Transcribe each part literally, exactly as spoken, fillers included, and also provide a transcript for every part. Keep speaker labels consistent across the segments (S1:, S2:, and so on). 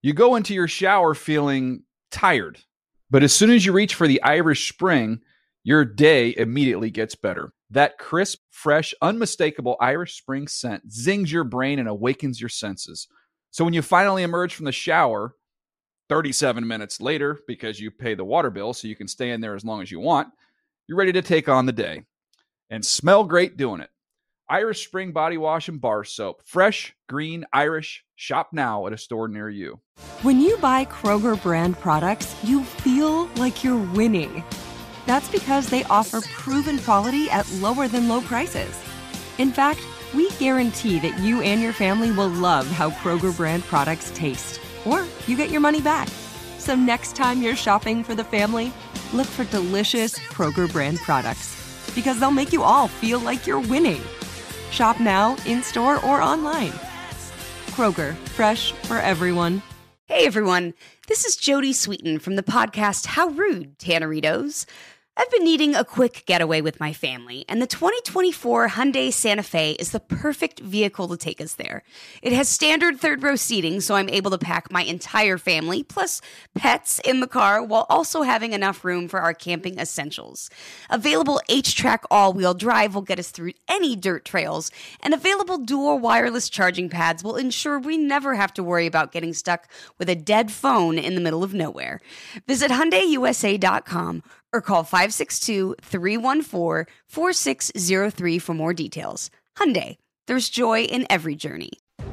S1: You go into your shower feeling tired, but as soon as you reach for the Irish Spring, your day immediately gets better. That crisp, fresh, unmistakable Irish Spring scent zings your brain and awakens your senses. So when you finally emerge from the shower, thirty-seven minutes later, because you pay the water bill so you can stay in there as long as you want, you're ready to take on the day. And smell great doing it. Irish Spring Body Wash and Bar Soap. Fresh, green, Irish. Shop now at a store near you.
S2: When you buy Kroger brand products, you feel like you're winning. That's because they offer proven quality at lower than low prices. In fact, we guarantee that you and your family will love how Kroger brand products taste, or you get your money back. So next time you're shopping for the family, look for delicious Kroger brand products, because they'll make you all feel like you're winning. Shop now, in-store, or online. Kroger, fresh for everyone.
S3: Hey everyone, this is Jodie Sweetin from the podcast How Rude, Tanneritos. I've been needing a quick getaway with my family, and the twenty twenty-four Hyundai Santa Fe is the perfect vehicle to take us there. It has standard third-row seating, so I'm able to pack my entire family, plus pets, in the car, while also having enough room for our camping essentials. Available H-Track all-wheel drive will get us through any dirt trails, and available dual wireless charging pads will ensure we never have to worry about getting stuck with a dead phone in the middle of nowhere. Visit Hyundai U S A dot com or call five six two, three one four, four six zero three for more details. Hyundai, there's joy in every journey.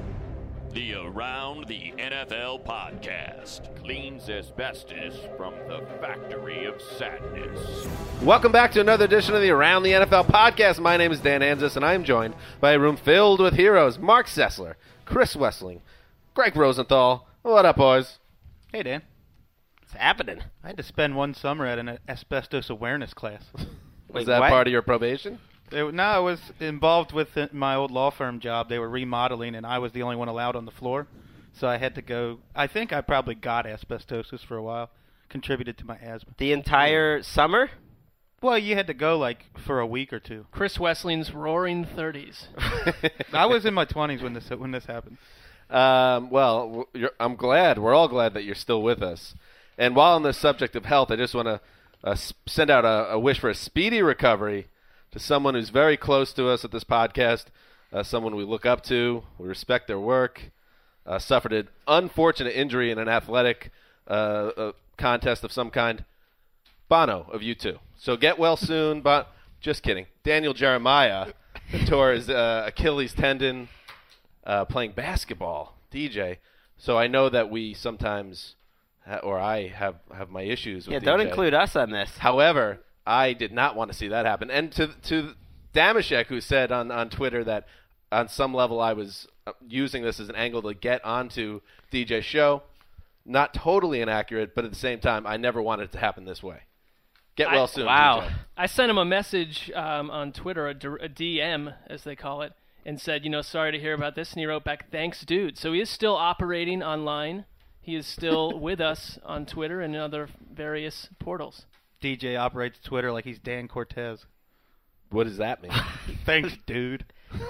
S4: The Around the N F L podcast cleans asbestos from the factory of sadness.
S5: Welcome back to another edition of the Around the N F L podcast. My name is Dan Anzus, and I am joined by a room filled with heroes. Mark Sessler, Chris Wessling, Greg Rosenthal. What up, boys?
S6: Hey, Dan.
S5: What's happening?
S6: I had to spend one summer at an asbestos awareness class.
S5: Was
S6: Wait,
S5: that
S6: what?
S5: part of your probation?
S6: It, no, I was involved with my old law firm job. They were remodeling, and I was the only one allowed on the floor. So I had to go. I think I probably got asbestosis for a while. Contributed to my asthma.
S7: The entire summer?
S6: Well, you had to go, like, for a week or two.
S8: Chris Wessling's roaring thirties.
S6: I was in my twenties when this when this happened.
S5: Um, well, you're, I'm glad. We're all glad that you're still with us. And while on the subject of health, I just want to uh, send out a, a wish for a speedy recovery to someone who's very close to us at this podcast, uh, someone we look up to, we respect their work, uh, suffered an unfortunate injury in an athletic uh, uh, contest of some kind. Bono of U two. So get well soon, but just kidding. Daniel Jeremiah tore his uh, Achilles tendon uh, playing basketball, D J. So I know that we sometimes... or I have, have my issues with
S7: Yeah,
S5: D J.
S7: don't include us on this.
S5: However, I did not want to see that happen. And to to Damashek, who said on, on Twitter that on some level I was using this as an angle to get onto D J's show, not totally inaccurate, but at the same time, I never wanted it to happen this way. Get well
S8: I,
S5: soon,
S7: wow.
S5: D J.
S8: I sent him a message um, on Twitter, a, d- a D M, as they call it, and said, you know, sorry to hear about this. And he wrote back, thanks, dude. So he is still operating online. He is still with us on Twitter and other various portals.
S6: D J operates Twitter like he's Dan Cortez.
S5: What does that mean?
S6: Thanks, dude.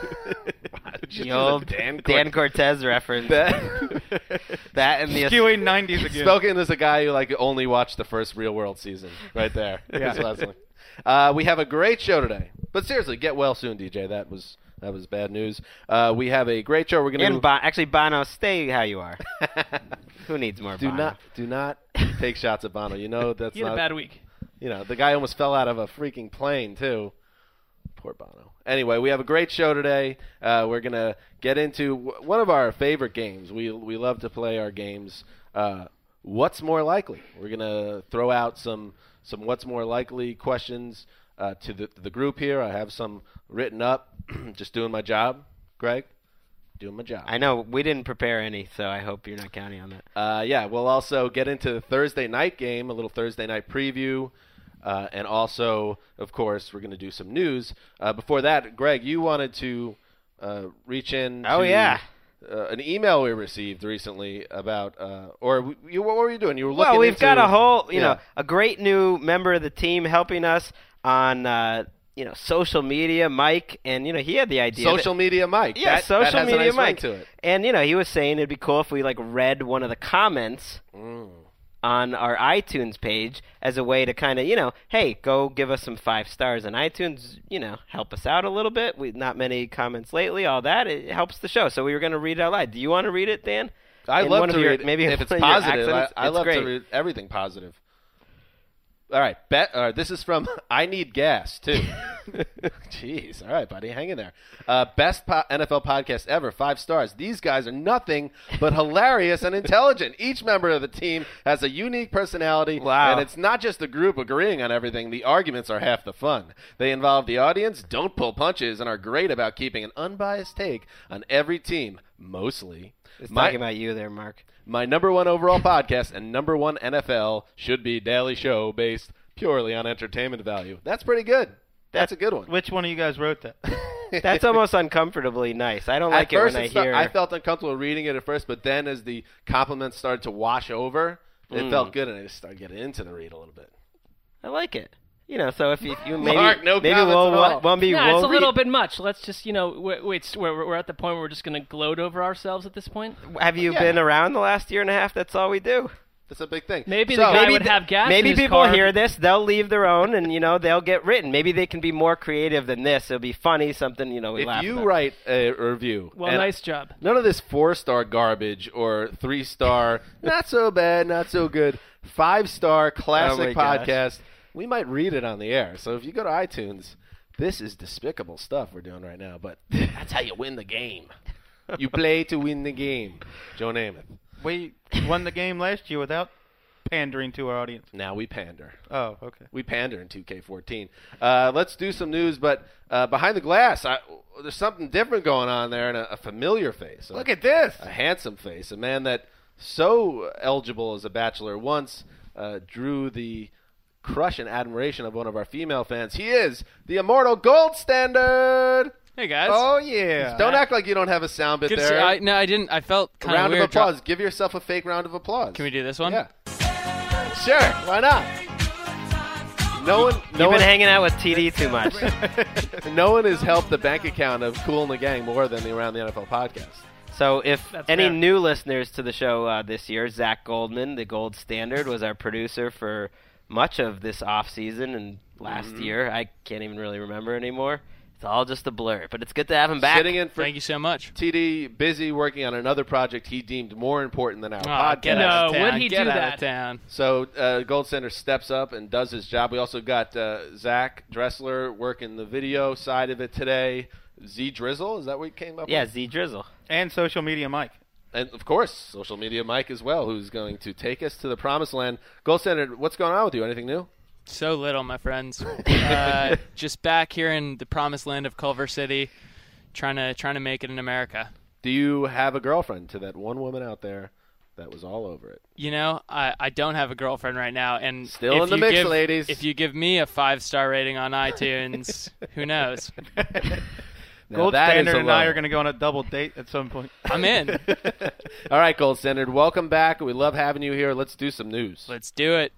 S7: The old Dan, Dan Cortez reference.
S5: That,
S7: that and the
S6: skewing nineties again.
S5: Spoken as a guy who like only watched the first Real World season, right there. Yeah. uh, we have a great show today, but seriously, get well soon, D J. That was that was bad news. Uh, we have a great show. We're gonna
S7: and Bon- actually Bono, stay how you are. Who needs more?
S5: Do
S7: Bono?
S5: not do not take shots at Bono. You know that's
S8: He had
S5: not
S8: a bad week.
S5: You know the guy almost fell out of a freaking plane too. Poor Bono. Anyway, we have a great show today. Uh, we're gonna get into w- one of our favorite games. We we love to play our games. Uh, what's more likely? We're gonna throw out some some what's more likely questions uh, to the the group here. I have some written up. Just doing my job, Greg. Doing my job.
S7: I know we didn't prepare any, so I hope you're not counting on that.
S5: Uh, yeah, we'll also get into the Thursday night game, a little Thursday night preview. Uh, and also, of course, we're going to do some news. Uh, before that, Greg, you wanted to uh, reach in
S7: oh,
S5: to
S7: yeah.
S5: uh, an email we received recently about, uh, or you, what were you doing? You were looking
S7: Well, we've
S5: into,
S7: got a whole, you
S5: yeah.
S7: know, a great new member of the team helping us on uh, you know, social media Mike, and, you know, he had the idea.
S5: Social
S7: that,
S5: media Mike.
S7: Yeah,
S5: that,
S7: social
S5: that has
S7: media
S5: a nice
S7: Mike.
S5: ring to it.
S7: And, you know, he was saying it'd be cool if we, like, read one of the comments
S5: Mm.
S7: on our iTunes page as a way to kind of, you know, hey, go give us some five stars on iTunes, you know, help us out a little bit. We Not many comments lately, all that. It helps the show. So we were going to read it out loud. Do you want to read it, Dan?
S5: I
S7: In
S5: love
S7: one
S5: to
S7: of your-
S5: read it.
S7: maybe
S5: if it's
S7: one of your
S5: positive. I,
S7: accents.
S5: I
S7: It's
S5: love
S7: great.
S5: to read everything positive. All right, bet. Uh, this is from I Need Gas too. Jeez, all right, buddy, hang in there. Uh, best po- N F L podcast ever, five stars. These guys are nothing but hilarious and intelligent. Each member of the team has a unique personality,
S7: Wow.
S5: and it's not just a group agreeing on everything. The arguments are half the fun. They involve the audience, don't pull punches, and are great about keeping an unbiased take on every team, mostly.
S7: It's
S5: My-
S7: talking about you there, Mark.
S5: My number one overall podcast and number one N F L should be Daily Show based purely on entertainment value. That's pretty good. That's a good one.
S6: Which one of you guys wrote that?
S7: That's almost uncomfortably nice. I don't
S5: At
S7: like it
S5: first
S7: when I
S5: it sta-
S7: hear.
S5: I felt uncomfortable reading it at first, but then as the compliments started to wash over, it
S7: Mm.
S5: felt good, and I just started getting into the read a little bit.
S7: I like it. You know, so if you, you maybe
S5: Mark, no
S7: maybe
S5: comments
S7: we'll,
S5: at all.
S7: we'll be
S8: Yeah,
S7: we'll
S8: it's a little
S7: read-
S8: bit much. Let's just, you know, wait, wait we're, we're at the point where we're just going to gloat over ourselves at this point.
S7: Have you
S5: Yeah.
S7: been around the last year and a half? That's all we do.
S5: That's a big thing.
S8: Maybe
S5: So-
S8: the guy
S7: maybe
S8: would
S7: th-
S8: have gas
S7: Maybe
S8: in his
S7: people
S8: car.
S7: hear this, they'll leave their own, and you know they'll get written. Maybe they can be more creative than this. It'll be funny, something you know we
S5: if
S7: laugh
S5: you
S7: about.
S5: write a review,
S8: Well,
S5: and
S8: nice job.
S5: none of this four-star garbage or three-star, not so bad, not so good, five-star classic
S7: Oh my gosh.
S5: podcast, we might read it on the air. So if you go to iTunes, this is despicable stuff we're doing right now, but that's how you win the game. You play to win the game. Joe Namath.
S6: We won the game last year without pandering to our audience.
S5: Now we pander.
S6: Oh, okay.
S5: We pander in two K fourteen. Uh, let's do some news, but uh, behind the glass, I, there's something different going on there, and a, a familiar face.
S6: Look at this.
S5: A handsome face, a man that so eligible as a bachelor once uh, drew the crush and admiration of one of our female fans. He is the immortal Gold Standard.
S9: Hey guys.
S6: Oh, yeah.
S5: Don't act like you don't have a sound bit
S9: Good to
S5: there.
S9: see- I, no, I didn't. I felt
S5: a
S9: kind of
S5: round
S9: weird.
S5: of applause. Give yourself a fake round of applause.
S9: Can we do this one?
S5: Yeah. Sure. Why not? No one.
S7: You've
S5: No
S7: been
S5: one.
S7: hanging out with T D too much.
S5: No one has helped the bank account of Cool and the Gang more than the Around the N F L podcast.
S7: So if
S8: That's
S7: any
S8: fair.
S7: new listeners to the show uh, this year, Zach Goldman, the Gold Standard, was our producer for much of this off season and last
S5: Mm-hmm.
S7: year. I can't even really remember anymore. It's all just a blur, but it's good to have him back.
S5: Sitting in for
S9: Thank you so much.
S5: T D, busy working on another project he deemed more important than our
S9: Oh,
S5: podcast.
S9: get
S8: No,
S9: out of
S8: would
S9: town.
S8: he
S9: get
S8: do
S9: out
S8: that?
S9: of town.
S5: So uh, Gold Center steps up and does his job. We also got uh, Zach Dressler working the video side of it today. Z Drizzle, is that what you came up
S7: Yeah,
S5: with?
S7: Z Drizzle.
S6: And social media Mike.
S5: And, of course, social media Mike as well, who's going to take us to the promised land. Gold Center, what's going on with you? Anything new?
S9: So little, my friends. uh, just back here in the promised land of Culver City, trying to trying to make it in America.
S5: Do you have a girlfriend to that one woman out there that was all over it?
S9: You know, I, I don't have a girlfriend right now, and
S5: Still
S9: if
S5: in the
S9: you
S5: mix,
S9: give-
S5: ladies.
S9: If you give me a five star rating on iTunes, who knows?
S5: Now,
S6: Gold
S5: that is
S6: Standard
S5: a
S6: and I
S5: low.
S6: are going to go on a double date at some point.
S9: I'm in.
S5: All right, Gold Standard, welcome back. We love having you here. Let's do some news.
S9: Let's do it.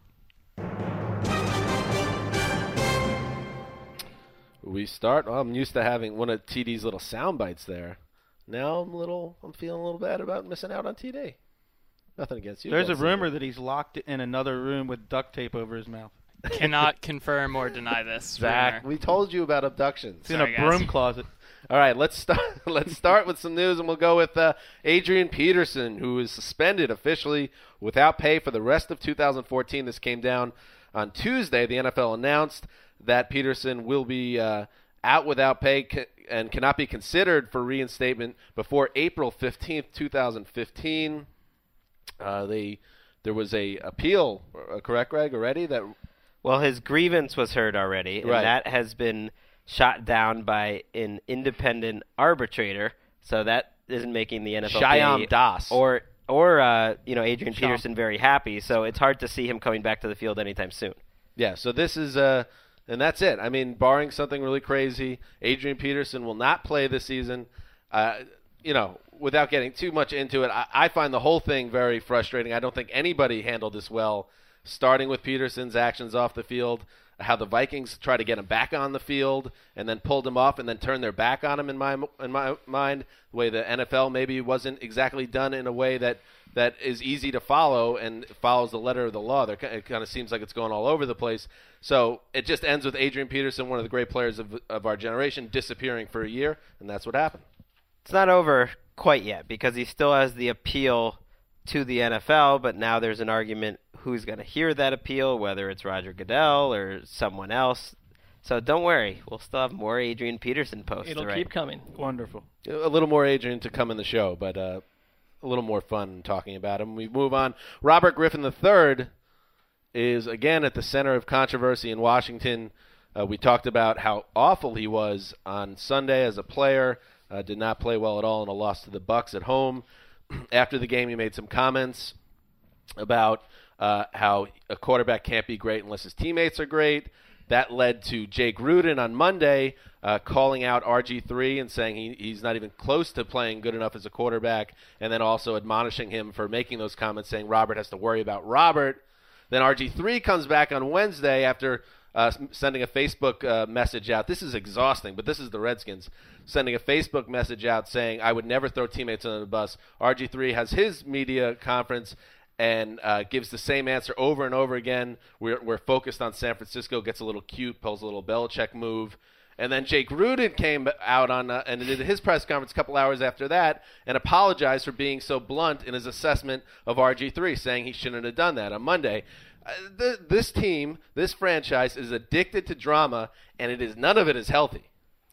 S5: We start. Well, I'm used to having one of T D's little sound bites there. Now I'm a little. I'm feeling a little bad about missing out on T D. Nothing against you.
S6: There's a
S5: Gold Standard.
S6: rumor that he's locked in another room with duct tape over his mouth.
S9: Cannot confirm or deny this.
S5: Zach,
S9: rumor.
S5: we told you about abductions.
S6: It's in
S9: Sorry,
S6: a
S9: guys.
S6: broom closet.
S5: All right, let's start. Let's start with some news, and we'll go with uh, Adrian Peterson, who is suspended officially without pay for the rest of two thousand fourteen. This came down on Tuesday. The N F L announced that Peterson will be uh, out without pay ca- and cannot be considered for reinstatement before April fifteenth, two thousand fifteen. Uh, they there was a appeal, uh, correct, Greg, already that
S7: Well, his grievance was heard already, and
S5: Right.
S7: that has been shot down by an independent arbitrator. So that isn't making the N F L
S5: Shyam Das.
S7: or or uh, you know Adrian
S6: Shyam.
S7: Peterson very happy. So it's hard to see him coming back to the field anytime soon.
S5: Yeah, so this is uh and that's it. I mean, barring something really crazy, Adrian Peterson will not play this season. Uh, you know, without getting too much into it, I, I find the whole thing very frustrating. I don't think anybody handled this well starting with Peterson's actions off the field, how the Vikings tried to get him back on the field and then pulled him off and then turned their back on him in my in my mind, the way the N F L maybe wasn't exactly done in a way that, that is easy to follow and follows the letter of the law. There, it kind of seems like it's going all over the place. So it just ends with Adrian Peterson, one of the great players of, of our generation, disappearing for a year, and that's what happened.
S7: It's not over quite yet because he still has the appeal to the N F L, but now there's an argument who's going to hear that appeal, whether it's Roger Goodell or someone else. So don't worry, we'll still have more Adrian Peterson posts.
S8: It'll
S7: to write.
S8: keep coming.
S6: Wonderful.
S5: A little more Adrian to come in the show, but uh, a little more fun talking about him. We move on. Robert Griffin the third is, again, at the center of controversy in Washington. Uh, we talked about how awful he was on Sunday as a player. Uh, did not play well at all in a loss to the Bucs at home. After the game, he made some comments about uh, how a quarterback can't be great unless his teammates are great. That led to Jay Gruden on Monday uh, calling out R G three and saying he, he's not even close to playing good enough as a quarterback, and then also admonishing him for making those comments, saying Robert has to worry about Robert. Then R G three comes back on Wednesday after uh, sending a Facebook uh, message out. This is exhausting, but this is the Redskins. Sending a Facebook message out saying, I would never throw teammates under the bus. R G three has his media conference and uh, gives the same answer over and over again. We're, we're focused on San Francisco, gets a little cute, pulls a little Belichick move. And then Jay Gruden came out on uh, and did his press conference a couple hours after that and apologized for being so blunt in his assessment of R G three, saying he shouldn't have done that on Monday. Uh, th- this team, this franchise is addicted to drama, and it is none of it is healthy.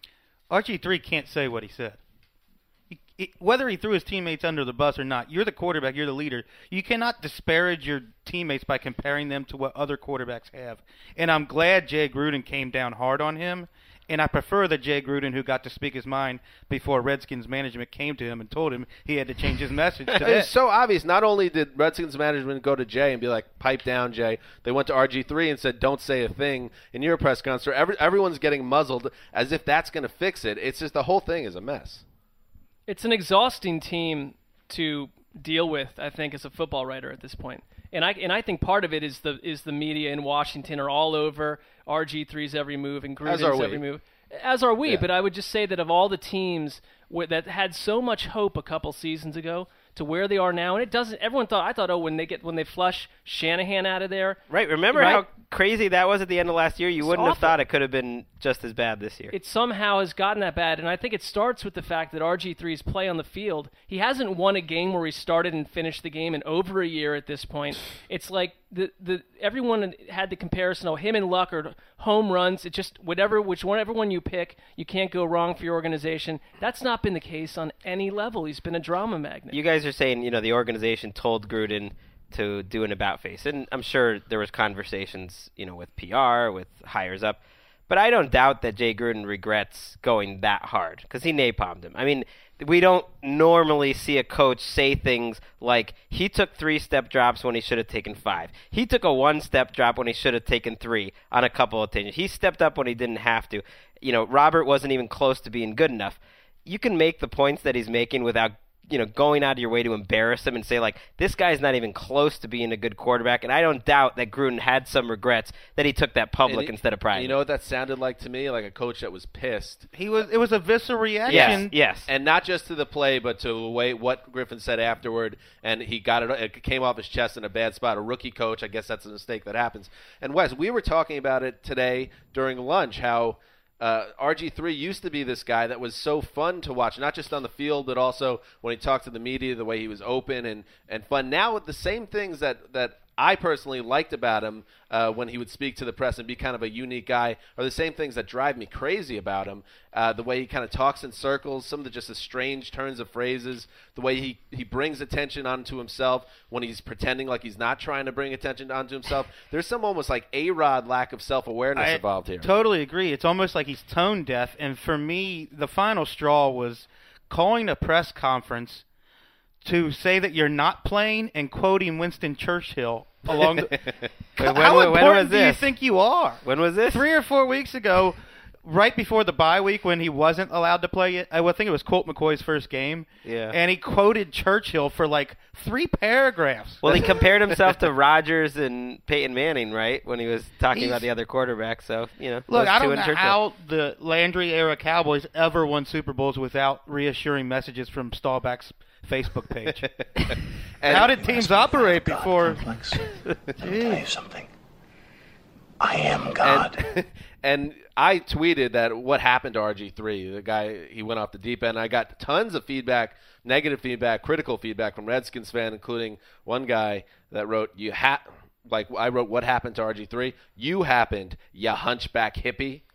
S6: R G three can't say what he said. He, he, whether he threw his teammates under the bus or not, you're the quarterback, you're the leader. You cannot disparage your teammates by comparing them to what other quarterbacks have. And I'm glad Jay Gruden came down hard on him. And I prefer the Jay Gruden who got to speak his mind before Redskins management came to him and told him he had to change his message to that.
S5: It's so obvious. Not only did Redskins management go to Jay and be like, pipe down, Jay, they went to R G three and said, don't say a thing in your press conference. Every, everyone's getting muzzled as if that's going to fix it. It's just the whole thing is a mess.
S8: It's an exhausting team to deal with, I think, as a football writer at this point. And I and I think part of it is the is the media in Washington are all over R G three's every move and Gruden's every move. As are we. Yeah. But I would just say that of all the teams w- that had so much hope a couple seasons ago to where they are now, and it doesn't. Everyone thought I thought oh when they get when they flush Shanahan out of there.
S7: Right. Remember right? how crazy that was at the end of last year? You
S8: it's
S7: wouldn't
S8: awful.
S7: have thought it could have been just as bad this year.
S8: It somehow has gotten that bad, and I think it starts with the fact that R G three's play on the field. He hasn't won a game where he started and finished the game in over a year at this point. It's like the the everyone had the comparison. Oh, him and Luck are home runs. It just whatever which whatever one you pick, you can't go wrong for your organization. That's not been the case on any level. He's been a drama magnet.
S7: You guys are saying, you know, the organization told Gruden to do an about face, and I'm sure there was conversations, you know, with P R, with hires up, but I don't doubt that Jay Gruden regrets going that hard because he napalmed him. I mean, we don't normally see a coach say things like he took three step drops when he should have taken five. He took a one step drop when he should have taken three on a couple of occasions. He stepped up when he didn't have to. You know, Robert wasn't even close to being good enough. You can make the points that he's making without, you know, going out of your way to embarrass him and say, like, this guy's not even close to being a good quarterback. And I don't doubt that Gruden had some regrets that he took that public
S5: he,
S7: instead of private.
S5: You know what that sounded like to me? Like a coach that was pissed.
S6: He was. It was a visceral reaction.
S7: Yes, yes.
S5: And not just to the play, but to the way what Griffin said afterward. And he got it. It came off his chest in a bad spot. A rookie coach. I guess that's a mistake that happens. And Wes, we were talking about it today during lunch. How Uh, R G three used to be this guy that was so fun to watch, not just on the field, but also when he talked to the media, the way he was open and, and fun. Now with the same things that, that I personally liked about him uh, when he would speak to the press and be kind of a unique guy are the same things that drive me crazy about him. Uh, the way he kind of talks in circles, some of the just the strange turns of phrases, the way he, he brings attention onto himself when he's pretending like he's not trying to bring attention onto himself. There's some almost like A-Rod lack of self-awareness
S6: I
S5: involved here.
S6: Totally agree. It's almost like he's tone deaf. And for me, the final straw was calling a press conference to say that you're not playing and quoting Winston Churchill along the
S7: when,
S6: How
S7: when,
S6: important
S7: when was
S6: do you
S7: this?
S6: think you are?
S7: When was this?
S6: Three or four weeks ago, right before the bye week when he wasn't allowed to play it. I would think it was Colt McCoy's first game.
S7: Yeah.
S6: And he quoted Churchill for like three paragraphs.
S7: Well, he compared himself to Rodgers and Peyton Manning, right, when he was talking
S6: He's,
S7: about the other quarterback. So, you know,
S6: look, I
S7: two
S6: don't know
S7: Churchill.
S6: how the Landry-era Cowboys ever won Super Bowls without reassuring messages from Staubach's Facebook page.
S5: And
S6: how did teams operate before?
S10: Let me tell you something. I am God.
S5: And, and I tweeted that what happened to R G three. The guy, he went off the deep end. I got tons of feedback, negative feedback, critical feedback from Redskins fans, including one guy that wrote, "You ha like I wrote, what happened to R G three? You happened, ya hunchback hippie."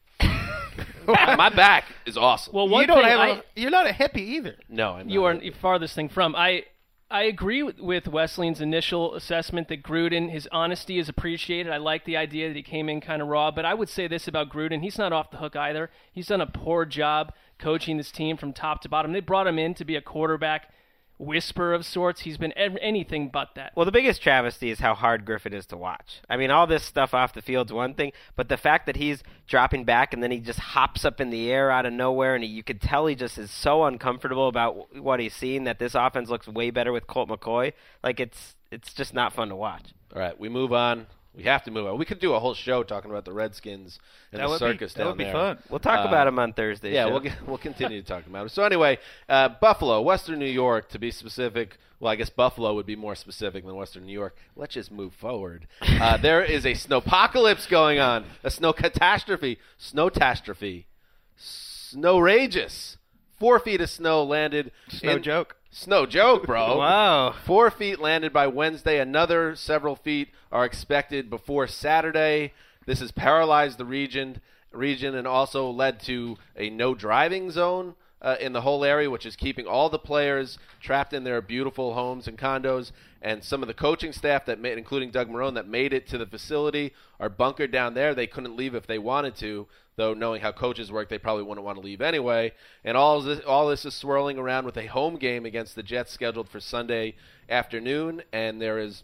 S5: My back is awesome.
S8: Well, one
S6: you don't
S8: thing
S6: have
S8: I,
S6: a, you're not a hippie either.
S5: No, I'm not.
S8: You are the farthest thing from. I I agree with, with Wesleyan's initial assessment that Gruden, his honesty is appreciated. I like the idea that he came in kind of raw, but I would say this about Gruden. He's not off the hook either. He's done a poor job coaching this team from top to bottom. They brought him in to be a quarterback whisperer of sorts. He's been ev- anything but that.
S7: Well, the biggest travesty is how hard Griffin is to watch. I mean, all this stuff off the field's one thing, but the fact that he's dropping back and then he just hops up in the air out of nowhere, and he, you could tell he just is so uncomfortable about w- what he's seeing that this offense looks way better with Colt McCoy. Like, it's it's just not fun to watch.
S5: All right, we move on. We have to move on. We could do a whole show talking about the Redskins and
S6: That
S5: the
S6: would be-
S5: circus
S6: that
S5: down
S6: would be
S5: there.
S6: fun.
S7: We'll talk
S5: Uh,
S7: about him on Thursday.
S5: Yeah,
S7: show.
S5: we'll get, we'll continue to talk about them. So anyway, uh, Buffalo, Western New York, to be specific. Well, I guess Buffalo would be more specific than Western New York. Let's just move forward. Uh, there is a snowpocalypse going on, a snow catastrophe, snowtastrophe, snowrageous. Four feet of snow landed.
S6: Snow
S5: in,
S6: joke.
S5: Snow joke, bro.
S7: Wow.
S5: Four feet landed by Wednesday. Another several feet are expected before Saturday. This has paralyzed the region, region and also led to a no driving zone uh, in the whole area, which is keeping all the players trapped in their beautiful homes and condos. And some of the coaching staff, that made, including Doug Marrone, that made it to the facility are bunkered down there. They couldn't leave if they wanted to, though knowing how coaches work, they probably wouldn't want to leave anyway. And all this, all this is swirling around with a home game against the Jets scheduled for Sunday afternoon. And there is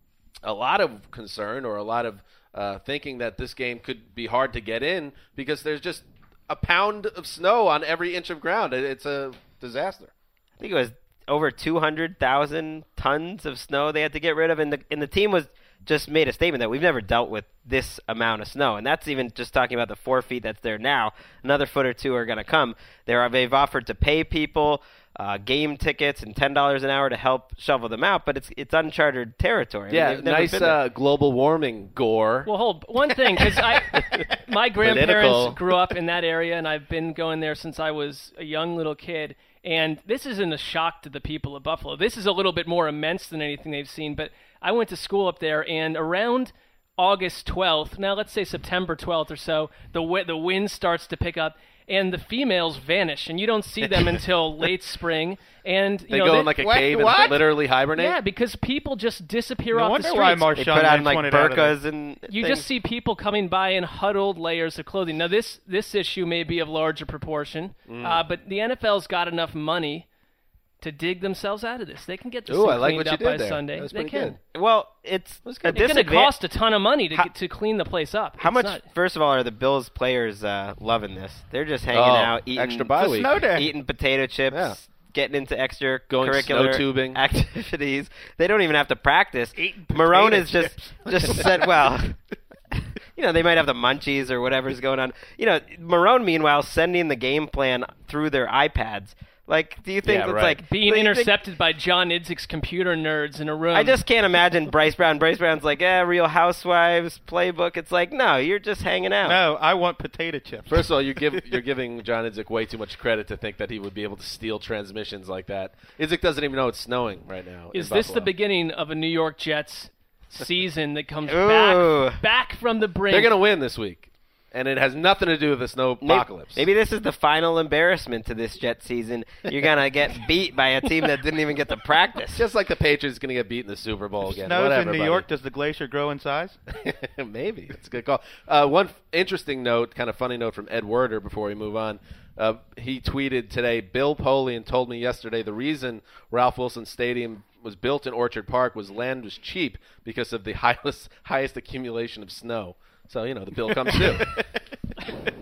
S5: a lot of concern or a lot of uh, thinking that this game could be hard to get in because there's just a pound of snow on every inch of ground. It, it's a disaster.
S7: I think it was over two hundred thousand tons of snow they had to get rid of, and the and the team was just made a statement that we've never dealt with this amount of snow, and that's even just talking about the four feet that's there now. Another foot or two are going to come. They're, they've offered to pay people uh, game tickets and ten dollars an hour to help shovel them out, but it's it's uncharted territory. I
S5: Yeah,
S7: mean, they've never
S5: nice
S7: been there.
S5: uh, global warming gore.
S8: Well, hold one thing, because I, my grandparents
S5: Political.
S8: grew up in that area, and I've been going there since I was a young little kid. And this isn't a shock to the people of Buffalo. This is a little bit more immense than anything they've seen. But I went to school up there, and around August twelfth, now let's say September twelfth or so, the w- the wind starts to pick up, and the females vanish, and you don't see them until late spring. And you
S5: they
S8: know,
S5: go
S8: they-
S5: in like a
S6: What?
S5: cave
S6: What?
S5: and literally hibernate?
S8: yeah, because people just disappear
S6: No
S8: off the
S6: wonder
S8: streets.
S6: why
S7: They
S6: Marshawn
S7: put on
S6: Lynch
S7: like
S6: wanted out of there.
S7: burqas and
S8: You
S7: things.
S8: just see people coming by in huddled layers of clothing. Now, this this issue may be of larger proportion,
S5: Mm.
S8: uh, but the N F L's got enough money to dig themselves out of this. They can get this
S5: Ooh,
S8: thing
S5: I like
S8: cleaned
S5: what you
S8: up
S5: did
S8: by
S5: there.
S8: Sunday.
S5: That was
S8: They
S5: pretty
S8: can.
S5: good.
S7: well, it's a
S8: It's going to
S7: disadvantage.
S8: cost a ton of money to
S7: How-
S8: get, to clean the place up.
S7: How
S8: It's
S7: much?
S8: not-
S7: First of all, are the Bills players uh, loving this? They're just hanging
S5: Oh,
S7: out, eating
S5: extra bye
S6: It's a
S5: week.
S6: snow day.
S7: eating potato chips,
S5: Yeah.
S7: getting into extra
S5: Going
S7: curricular
S5: snow tubing.
S7: activities. They don't even have to practice.
S6: Eating
S7: Marone
S6: potato
S7: has just
S6: chips.
S7: just said, well, you know, they might have the munchies or whatever's going on. You know, Marone, meanwhile, sending the game plan through their iPads. Like, do you think
S5: Yeah,
S7: it's
S5: right.
S7: like
S8: being
S7: do you think-
S8: intercepted by John Idzik's computer nerds in a room.
S7: I just can't imagine Bryce Brown. Bryce Brown's like, eh, Real Housewives playbook. It's like, no, you're just hanging out.
S6: No, I want potato chips.
S5: First of all, you give, you're giving John Idzik way too much credit to think that he would be able to steal transmissions like that. Idzik doesn't even know it's snowing right now.
S8: Is
S5: in
S8: this the
S5: Buffalo.
S8: beginning of a New York Jets season that comes
S7: Ooh.
S8: back back from the brink?
S5: They're going to win this week, and it has nothing to do with the snow
S7: Maybe,
S5: apocalypse.
S7: maybe this is the final embarrassment to this Jet season. You're gonna get beat by a team that didn't even get to practice.
S5: Just like the Patriots going to get beat in the Super Bowl again.
S6: Snows
S5: Whatever,
S6: in New
S5: buddy.
S6: York. Does the glacier grow in size?
S5: Maybe. That's a good call. Uh, one f- interesting note, kind of funny note from Ed Werder before we move on. Uh, he tweeted today, Bill Polian told me yesterday the reason Ralph Wilson Stadium was built in Orchard Park was land was cheap because of the highest, highest accumulation of snow. So, you know, the bill comes due.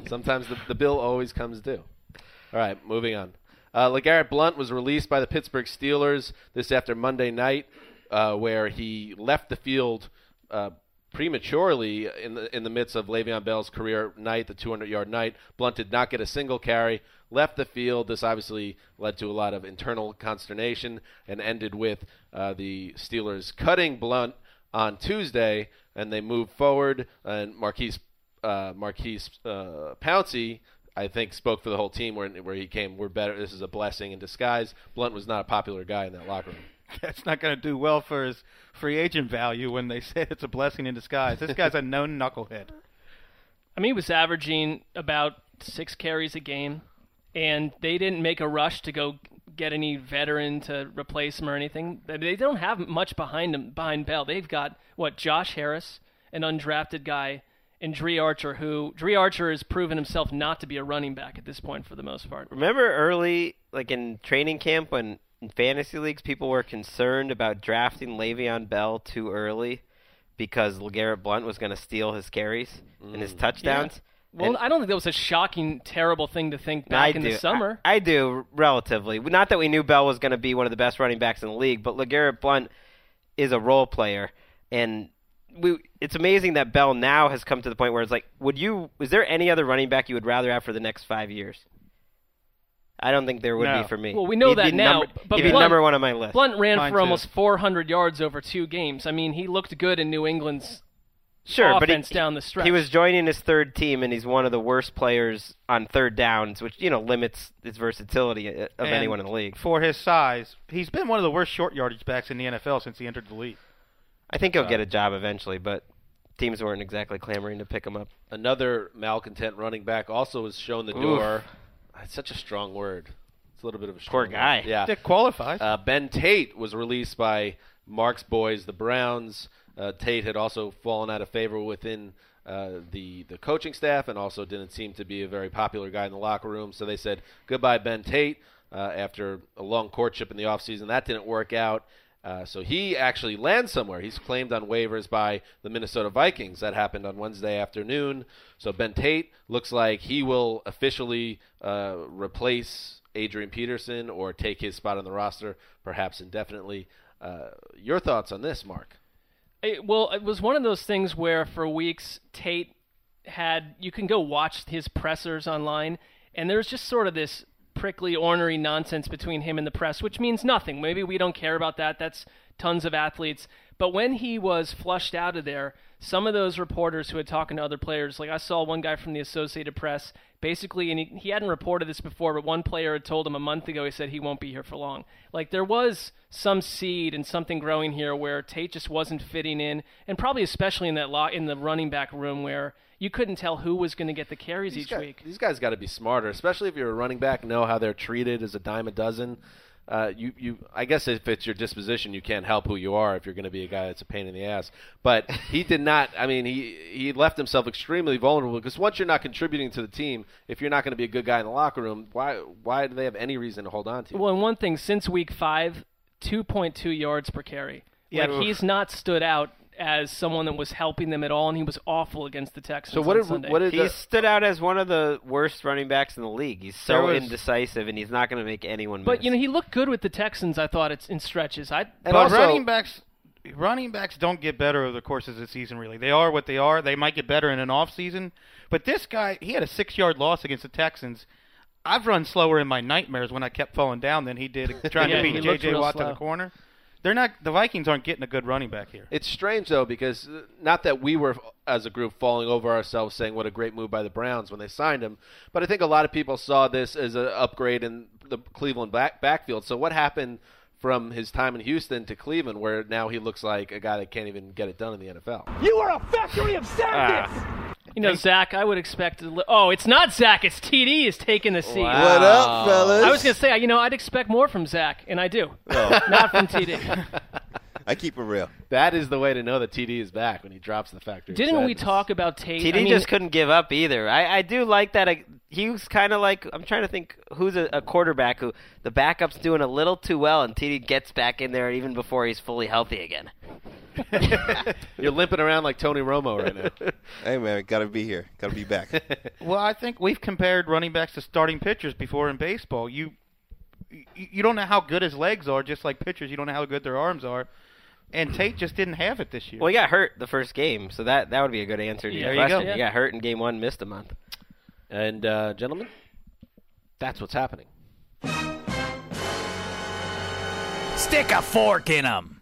S5: Sometimes the, the bill always comes due. All right, moving on. Uh, LeGarrette Blount was released by the Pittsburgh Steelers this after Monday night, uh, where he left the field uh, prematurely in the in the midst of Le'Veon Bell's career night, the two hundred yard night. Blount did not get a single carry, left the field. This obviously led to a lot of internal consternation and ended with uh, the Steelers cutting Blount on Tuesday, and they moved forward, and Marquise, uh, Marquise uh, Pouncey, I think, spoke for the whole team where where he came, we're better, this is a blessing in disguise. Blount was not a popular guy in that locker room.
S6: That's not going to do well for his free agent value when they say it's a blessing in disguise. This guy's a known knucklehead.
S8: I mean, he was averaging about six carries a game, and they didn't make a rush to go get any veteran to replace him or anything. They don't have much behind him, behind Bell. They've got, what, Josh Harris, an undrafted guy, and Dre Archer, who Dre Archer has proven himself not to be a running back at this point for the most part.
S7: Remember early, like in training camp, when in fantasy leagues people were concerned about drafting Le'Veon Bell too early because LeGarrette Blount was going to steal his carries mm. and his touchdowns?
S8: Yeah. Well,
S7: and
S8: I don't think that was a shocking, terrible thing to think back
S7: I
S8: in
S7: do.
S8: the summer.
S7: I, I do, relatively. Not that we knew Bell was going to be one of the best running backs in the league, but LeGarrette Blount is a role player, and we, it's amazing that Bell now has come to the point where it's like, would you? Is there any other running back you would rather have for the next five years? I don't think there would
S6: no.
S7: be for me.
S8: Well, we know
S7: he'd
S8: that now.
S7: Number,
S8: but
S7: he'd
S8: Blount,
S7: be number one on my list.
S8: Blount ran
S6: Mine
S8: for
S6: too.
S8: almost four hundred yards over two games. I mean, he looked good in New England's
S7: sure,
S8: offense
S7: but he,
S8: down the stretch.
S7: He was joining his third team, and he's one of the worst players on third downs, which, you know, limits his versatility of
S6: And
S7: anyone in the league.
S6: For his size, he's been one of the worst short yardage backs in the N F L since he entered the league.
S7: I think he'll
S6: Uh,
S7: get a job eventually, but teams weren't exactly clamoring to pick him up.
S5: Another malcontent running back also was shown the door. It's such a strong word. It's a little bit of a strong
S7: Poor
S5: word.
S7: guy.
S5: Yeah.
S6: It qualifies.
S5: Uh, Ben Tate was released by Mark's boys, the Browns. Uh, Tate had also fallen out of favor within uh, the the coaching staff, and also didn't seem to be a very popular guy in the locker room. So they said goodbye, Ben Tate, uh, after a long courtship in the offseason. That didn't work out. Uh, so he actually lands somewhere. He's claimed on waivers by the Minnesota Vikings. That happened on Wednesday afternoon. So Ben Tate looks like he will officially uh, replace Adrian Peterson or take his spot on the roster, perhaps indefinitely. Uh, your thoughts on this, Mark?
S8: It, well, it was one of those things where for weeks Tate had, you can go watch his pressers online, and there's just sort of this prickly, ornery nonsense between him and the press, which means nothing. Maybe we don't care about that. That's tons of athletes. But when he was flushed out of there, some of those reporters who had talked to other players, like I saw one guy from the Associated Press, basically, and he, he hadn't reported this before, but one player had told him a month ago, he said he won't be here for long. Like, there was some seed and something growing here where Tate just wasn't fitting in, and probably especially in that lo- in the running back room where you couldn't tell who was going to get the carries
S5: These
S8: each
S5: guys,
S8: week.
S5: These guys got to be smarter, especially if you're a running back, know how they're treated as a dime a dozen. Uh, you, you, I guess if it's your disposition, you can't help who you are if you're going to be a guy that's a pain in the ass. But he did not. I mean, he he left himself extremely vulnerable because once you're not contributing to the team, if you're not going to be a good guy in the locker room, why why do they have any reason to hold on to you?
S8: Well, and one thing, since week five, two point two yards per carry.
S6: Yeah,
S8: like, he's not stood out as someone that was helping them at all, and he was awful against the Texans
S5: So what
S8: on
S5: did
S8: Sunday.
S5: what did
S7: He
S5: the,
S7: stood out as one of the worst running backs in the league. He's
S6: There
S7: so
S6: was-
S7: indecisive, and he's not going to make anyone miss.
S8: But you know, he looked good with the Texans. I thought it's in stretches. I
S5: And
S6: but
S5: also-
S6: running backs, running backs don't get better over the course of the season. Really, they are what they are. They might get better in an off season. But this guy, he had a six-yard loss against the Texans. I've run slower in my nightmares when I kept falling down than he did trying
S8: Yeah,
S6: to
S8: he
S6: beat J
S8: looked
S6: J
S8: real
S6: Watt to
S8: slow.
S6: the corner. They're not. The Vikings aren't getting a good running back here.
S5: It's strange, though, because uh, not that we were, as a group, falling over ourselves saying what a great move by the Browns when they signed him, but I think a lot of people saw this as an upgrade in the Cleveland back- backfield. So what happened from his time in Houston to Cleveland where now he looks like a guy that can't even get it done in the N F L?
S10: You are a factory of sadness!
S8: You know, Zach, I would expect to li- oh, it's not Zach, it's T D is taking the seat.
S7: Wow.
S11: What up, fellas?
S8: I was going to say, you know, I'd expect more from Zach, and I do. Not from T D.
S11: I keep it real.
S5: That is the way to know that T D is back when he drops the factory. of
S8: Didn't we
S5: sadness.
S8: talk about Tate?
S7: T D
S8: I mean,
S7: just couldn't give up either. I, I do like that. I, he was kind of like, I'm trying to think who's a, a quarterback who the backup's doing a little too well, and T D gets back in there even before he's fully healthy again.
S5: You're limping around like Tony Romo right now.
S11: Hey, man, got to be here. Got to be back.
S6: Well, I think we've compared running backs to starting pitchers before in baseball. You you don't know how good his legs are, just like pitchers. You don't know how good their arms are. And Tate just didn't have it this year.
S7: Well, he got hurt the first game, so that, that would be a good answer to
S8: Yeah,
S7: your
S8: there you
S7: question.
S8: go.
S7: He got hurt in game one, missed a month.
S5: And, uh, gentlemen, that's what's happening.
S12: Stick a fork in him.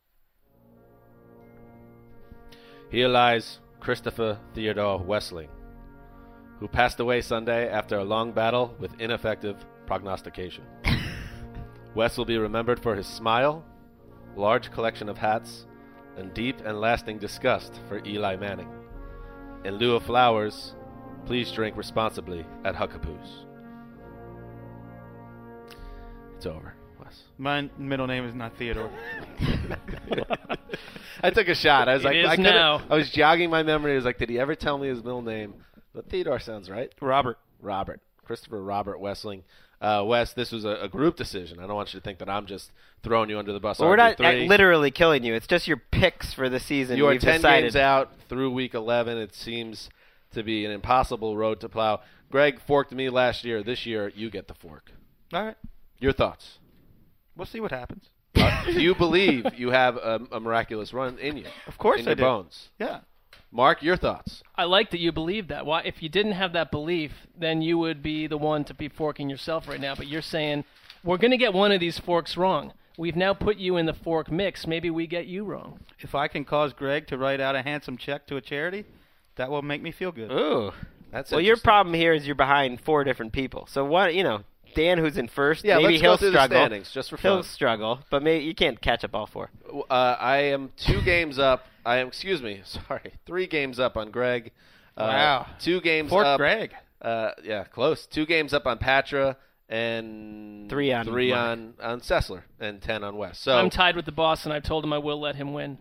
S5: Here lies Christopher Theodore Wessling, who passed away Sunday after a long battle with ineffective prognostication. Wes will be remembered for his smile, large collection of hats, and deep and lasting disgust for Eli Manning. In lieu of flowers, please drink responsibly at Huckapoo's. It's over, Wes.
S6: My middle name is not Theodore.
S5: I took a shot. I was
S8: It
S5: like,
S8: is
S5: I, couldn't-
S8: now.
S5: I was jogging my memory. I was like, did he ever tell me his middle name? But Theodore sounds right.
S6: Robert.
S5: Robert. Christopher Robert Wessling. Uh, Wes, this was a, a group decision. I don't want you to think that I'm just throwing you under the bus.
S7: Well, we're not
S5: R G three.
S7: uh, literally killing you. It's just your picks for the season.
S5: You are
S7: We've
S5: ten
S7: decided.
S5: games out through week eleven. It seems to be an impossible road to plow. Greg forked me last year. This year, you get the fork.
S6: All right.
S5: Your thoughts?
S6: We'll see what happens.
S5: Uh, do you believe you have a, a miraculous run in you?
S6: Of course
S5: in
S6: I
S5: your
S6: do.
S5: bones.
S6: Yeah.
S5: Mark, your thoughts?
S8: I like that you believe that. Why? If you didn't have that belief, then you would be the one to be forking yourself right now. But you're saying, we're going to get one of these forks wrong. We've now put you in the fork mix. Maybe we get you wrong.
S6: If I can cause Greg to write out a handsome check to a charity, that will make me feel good.
S7: Ooh.
S5: That's
S7: Well, your
S5: interesting.
S7: problem here is you're behind four different people. So one, you know, Dan, who's in first,
S5: Yeah,
S7: maybe
S5: let's
S7: he'll
S5: go through the
S7: struggle.
S5: standings, just for
S7: He'll
S5: fun.
S7: struggle, but maybe you can't catch up all four.
S5: Uh, I am two games up. I am, excuse me, sorry, three games up on Greg. Uh,
S6: Wow.
S5: Two games
S6: Fort
S5: up.
S6: Greg.
S5: Uh, yeah, close. Two games up on Patra and
S7: Three on
S5: three
S7: Mark.
S5: on on Sessler and ten on West. So
S8: I'm tied with the boss, and I've told him I will let him win.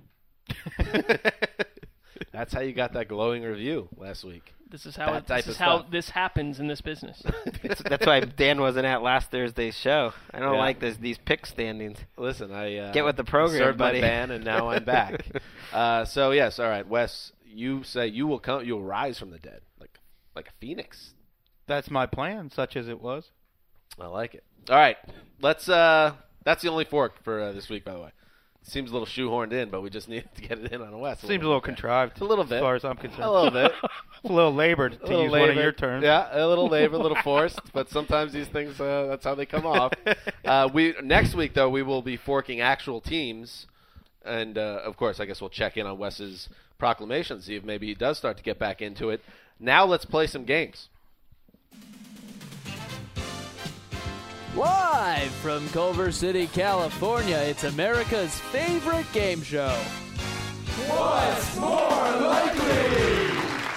S5: that's how you got that glowing review last week.
S8: This is how
S5: That
S8: it,
S5: type
S8: this is
S5: of
S8: how
S5: stuff.
S8: this happens in this business.
S7: That's, that's why Dan wasn't at last Thursday's show. I don't
S5: Yeah.
S7: like this, these pick standings.
S5: Listen, I uh,
S7: Get with the program,
S5: served
S7: buddy.
S5: my ban, and now I'm back. uh, so yes, all right, Wes. You say you will come. You will rise from the dead, like like a phoenix.
S6: That's my plan, such as it was.
S5: I like it. All right, let's. Uh, that's the only fork for uh, this week, by the way. Seems a little shoehorned in, but we just needed to get it in on a West.
S6: Seems a little contrived.
S5: A little bit.
S6: As far as I'm concerned.
S5: A little bit.
S6: It's a little labored, to
S5: A little
S6: use one of
S5: labored.
S6: your terms.
S5: Yeah, a little labored, a little forced, but sometimes these things, uh, that's how they come off. Uh, we Next week, though, we will be forking actual teams. And, uh, of course, I guess we'll check in on Wes's proclamation, see if maybe he does start to get back into it. Now let's play some games.
S12: Live from Culver City, California, it's America's favorite game show. What's more likely?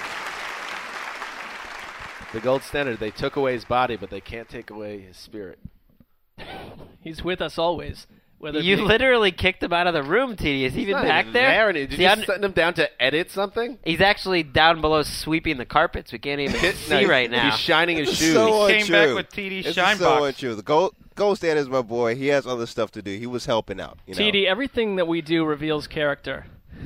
S5: The gold standard, they took away his body, but they can't take away his spirit.
S8: He's with us always. Whether it
S7: You
S8: be-
S7: literally kicked him out of the room, T D. Is he
S5: He's
S7: even
S5: not
S7: back
S5: even
S7: there?
S5: Did
S7: See,
S5: you
S7: I'm-
S5: send him down to edit something?
S7: He's actually down below sweeping the carpets. We can't even see
S5: No,
S7: right now.
S5: He's shining his
S11: It's
S5: shoes.
S11: so
S6: He came
S11: untrue.
S6: back with T D's
S11: This
S6: shine
S11: is so
S6: box.
S11: untrue. The gold, gold standard is my boy. He has other stuff to do. He was helping out. You know?
S8: T D, everything that we do reveals character.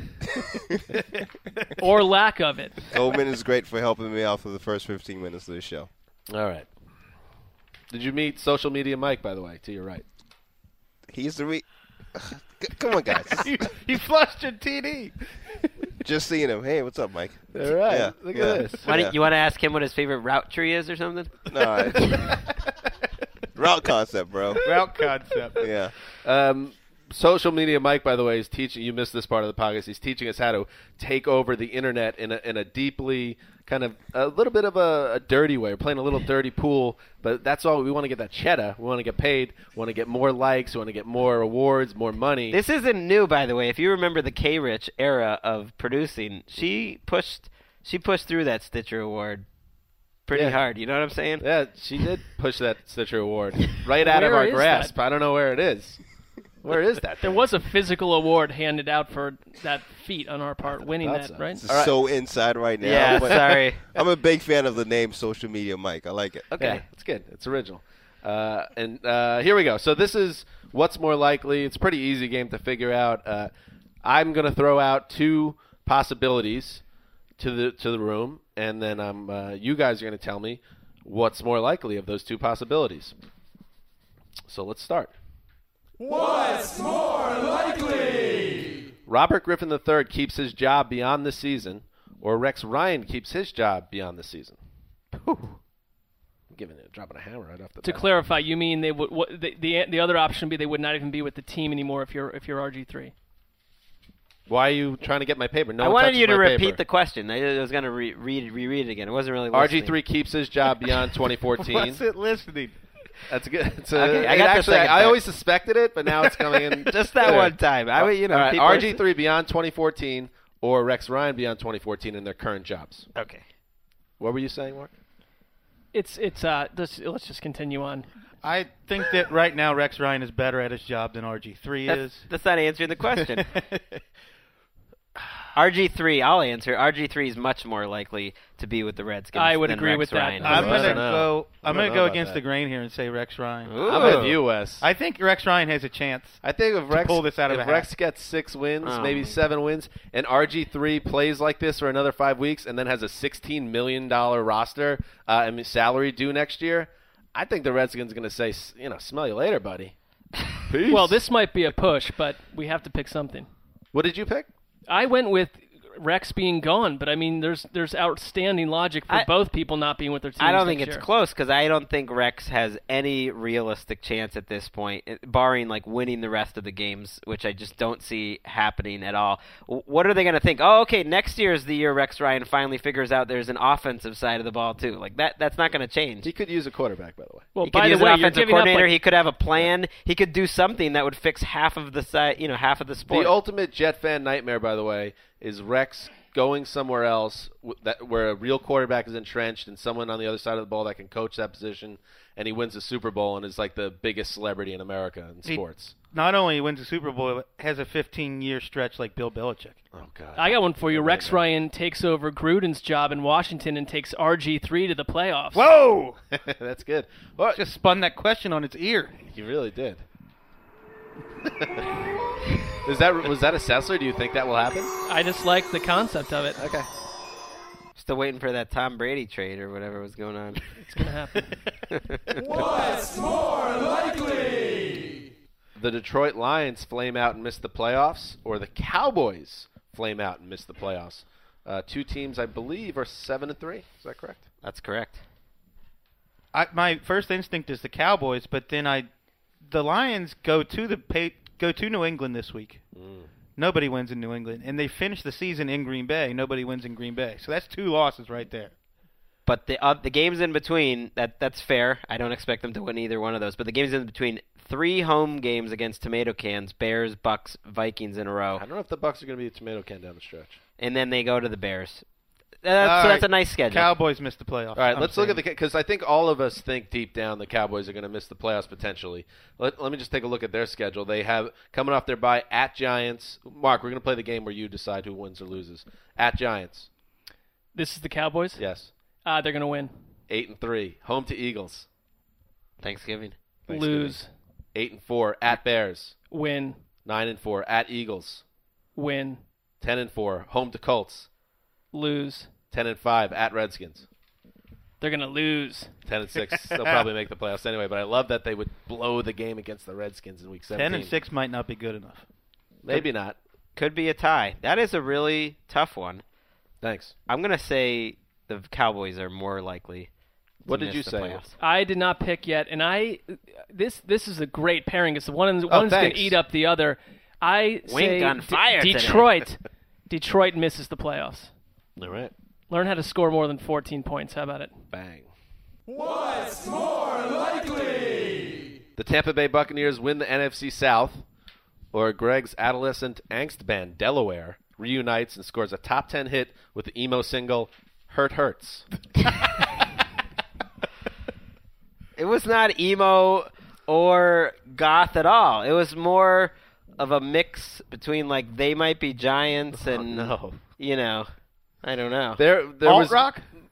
S8: Or lack of it.
S11: Goldman is great for helping me out for the first fifteen minutes of the show.
S5: All right. Did you meet Social Media Mike, by the way, to your right?
S11: He's the re. Come on, guys.
S6: you, you flushed your T D.
S11: Just seeing him. Hey, what's up, Mike?
S5: All right.
S11: Yeah,
S5: Look
S11: yeah.
S5: at this.
S7: Why
S11: Yeah.
S7: don't you want to ask him what his favorite route tree is or something?
S11: No, I- route concept, bro.
S6: Route concept.
S11: Yeah.
S5: Um, Social Media Mike, by the way, is teaching. You missed this part of the podcast. He's teaching us how to take over the internet in a, in a deeply kind of a little bit of a, a dirty way. We're playing a little dirty pool, but that's all. We want to get that cheddar. We want to get paid. We want to get more likes. We want to get more awards, more money.
S7: This isn't new, by the way. If you remember the K-Rich era of producing, she pushed she pushed through that Stitcher Award pretty
S5: Yeah.
S7: hard. You know what I'm saying?
S5: Yeah, she did push that Stitcher Award right out of
S8: Where
S5: our
S8: is
S5: grasp.
S8: that?
S5: I don't know where it is. Where is that?
S8: There
S5: thing?
S8: was a physical award handed out for that feat on our part, winning
S5: thought
S8: that,
S5: so.
S8: right?
S11: This is so inside right now.
S7: Yeah,
S11: but
S7: sorry.
S11: I'm a big fan of the name Social Media Mike. I like it.
S7: Okay.
S5: Yeah, it's good. It's original. Uh, and uh, here we go. So this is what's more likely. It's a pretty easy game to figure out. Uh, I'm going to throw out two possibilities to the to the room, and then um, uh, you guys are going to tell me what's more likely of those two possibilities. So let's start.
S12: What's more likely?
S5: Robert Griffin the third keeps his job beyond the season, or Rex Ryan keeps his job beyond the season. Whew. I'm giving it, dropping a hammer right off the
S8: To
S5: bat.
S8: clarify, you mean they would what, the, the the other option would be they would not even be with the team anymore if you're if you're R G three.
S5: Why are you trying to get my paper? No
S7: I
S5: one
S7: wanted
S5: touches
S7: you to
S5: my
S7: repeat
S5: paper.
S7: the question. I was going to re- read reread it again. It wasn't really
S5: R G
S7: listening.
S5: three keeps his job beyond twenty fourteen.
S6: What's it listening?
S5: That's good. It's a,
S7: Okay, I
S5: it
S7: got the
S5: actually,
S7: second
S5: I
S7: part.
S5: always suspected it, but now it's coming in.
S7: Just that
S5: clear.
S7: one time. I would, you know,
S5: All right,
S7: people
S5: R
S7: are-
S5: G three beyond twenty fourteen or Rex Ryan beyond twenty fourteen in their current jobs.
S7: Okay.
S5: What were you saying, Mark?
S8: It's it's uh let's, let's just continue on.
S6: I think that right now Rex Ryan is better at his job than R G three
S7: That's,
S6: is.
S7: that's not answering the question. R G three, I'll answer. R G three is much more likely to be with the Redskins.
S8: I would
S7: than
S8: agree
S7: Rex
S8: with that.
S7: Ryan.
S6: I'm
S5: I
S6: gonna
S5: don't know.
S6: go.
S5: I
S6: I'm
S5: don't
S6: gonna
S5: know
S6: go
S5: about
S6: against
S5: that.
S6: the grain here and say Rex Ryan.
S7: Ooh.
S5: I'm with you, Wes.
S6: I think Rex Ryan has a chance.
S5: I think if Rex
S6: pull this out of
S5: if
S6: a hat.
S5: Rex gets six wins,
S7: Oh.
S5: maybe seven wins, and R G three plays like this for another five weeks, and then has a sixteen million dollar roster uh, and salary due next year, I think the Redskins are going to say, you know, smell you later, buddy. Peace.
S8: Well, this might be a push, but we have to pick something.
S5: What did you pick?
S8: I went with Rex being gone, but I mean, there's there's outstanding logic for
S7: I-
S8: both people not being with their teams.
S7: I don't
S8: next
S7: think it's
S8: year.
S7: close because I don't think Rex has any realistic chance at this point, eh, barring like winning the rest of the games, which I just don't see happening at all. W- What are they going to think? Oh, okay, next year is the year Rex Ryan finally figures out there's an offensive side of the ball too. Like that, that's not going to change.
S5: He could use a quarterback, by the way.
S8: Well,
S7: he
S8: by
S7: could use
S8: the way,
S7: an
S8: you're
S7: offensive
S8: giving up,
S7: coordinator.
S8: like-
S7: he could have a plan. He could do something that would fix half of the side, you know, half of the sport.
S5: The ultimate Jet fan nightmare, by the way, is Rex going somewhere else w- that where a real quarterback is entrenched and someone on the other side of the ball that can coach that position, and he wins the Super Bowl and is like the biggest celebrity in America in
S6: He
S5: sports.
S6: Not only wins the Super Bowl, but has a fifteen-year stretch like Bill Belichick.
S5: Oh God!
S8: I got one for you. Rex Ryan takes over Gruden's job in Washington and takes R G three to the playoffs.
S6: Whoa!
S5: That's good. Well,
S6: Just spun that question on its ear.
S5: you really did. Is that was that a Sessler? Do you think that will happen?
S8: I just like the concept of it.
S5: Okay.
S7: Still waiting for that Tom Brady trade or whatever was going on.
S8: It's gonna happen.
S12: What's more likely?
S5: The Detroit Lions flame out and miss the playoffs, or the Cowboys flame out and miss the playoffs. Uh, two teams, I believe, are seven and three. Is that correct?
S7: That's correct.
S6: I, my first instinct is the Cowboys, but then I, the Lions go to the pay, go to New England this week.
S5: Mm.
S6: Nobody wins in New England, and they finish the season in Green Bay. Nobody wins in Green Bay, so that's two losses right there.
S7: But the uh, the games in between, that that's fair. I don't expect them to win either one of those. But the games in between, three home games against tomato cans: Bears, Bucks, Vikings in a row,
S5: I don't know if the Bucks are going to be a tomato can down the stretch.
S7: and then they go to the Bears. That's,
S6: All
S7: so
S6: right.
S7: that's a nice schedule.
S6: Cowboys missed the playoffs.
S5: All right,
S6: I'm
S5: let's look at
S6: saying.
S5: the because I think all of us think deep down the Cowboys are going to miss the playoffs potentially. Let, let me just take a look at their schedule. They have coming off their bye at Giants. Mark, we're going to play the game where you decide who wins or loses. At Giants,
S8: This is the Cowboys.
S5: yes,
S8: Uh, they're gonna win.
S5: eight and three. Home to Eagles,
S7: Thanksgiving.
S5: Thanksgiving.
S8: Lose.
S5: Eight and four. At Bears,
S8: Win.
S5: nine and four. At Eagles,
S8: Win.
S5: ten and four. Home to Colts,
S8: Lose.
S5: ten and five. At Redskins,
S8: They're gonna lose.
S5: ten and six. They'll probably make the playoffs anyway. But I love that they would blow the game against the Redskins in Week seventeen.
S6: ten and six might not be good enough.
S5: Maybe not.
S7: Could be a tie. That is a really tough one.
S5: Thanks.
S7: I'm gonna say the Cowboys are more likely. to
S5: What did
S7: miss
S5: you
S7: the
S5: say?
S7: playoffs.
S8: I did not pick yet, and I this this is a great pairing. It's one
S5: Oh,
S8: one's gonna
S5: thanks.
S8: eat up the other. I
S7: Wink
S8: say
S7: on fire
S8: D-
S7: today.
S8: Detroit. Detroit misses the playoffs.
S5: All right.
S8: Learn how to score more than fourteen points. How about it?
S5: Bang.
S12: What's more likely?
S5: The Tampa Bay Buccaneers win the N F C South, or Greg's adolescent angst band, Delaware, reunites and scores a top ten hit with the emo single, Hurt Hurts.
S7: It was not emo or goth at all. It was more of a mix between like They Might Be Giants and
S5: no.
S7: you know, I don't know.
S5: There, there
S6: Alt
S5: was
S6: rock.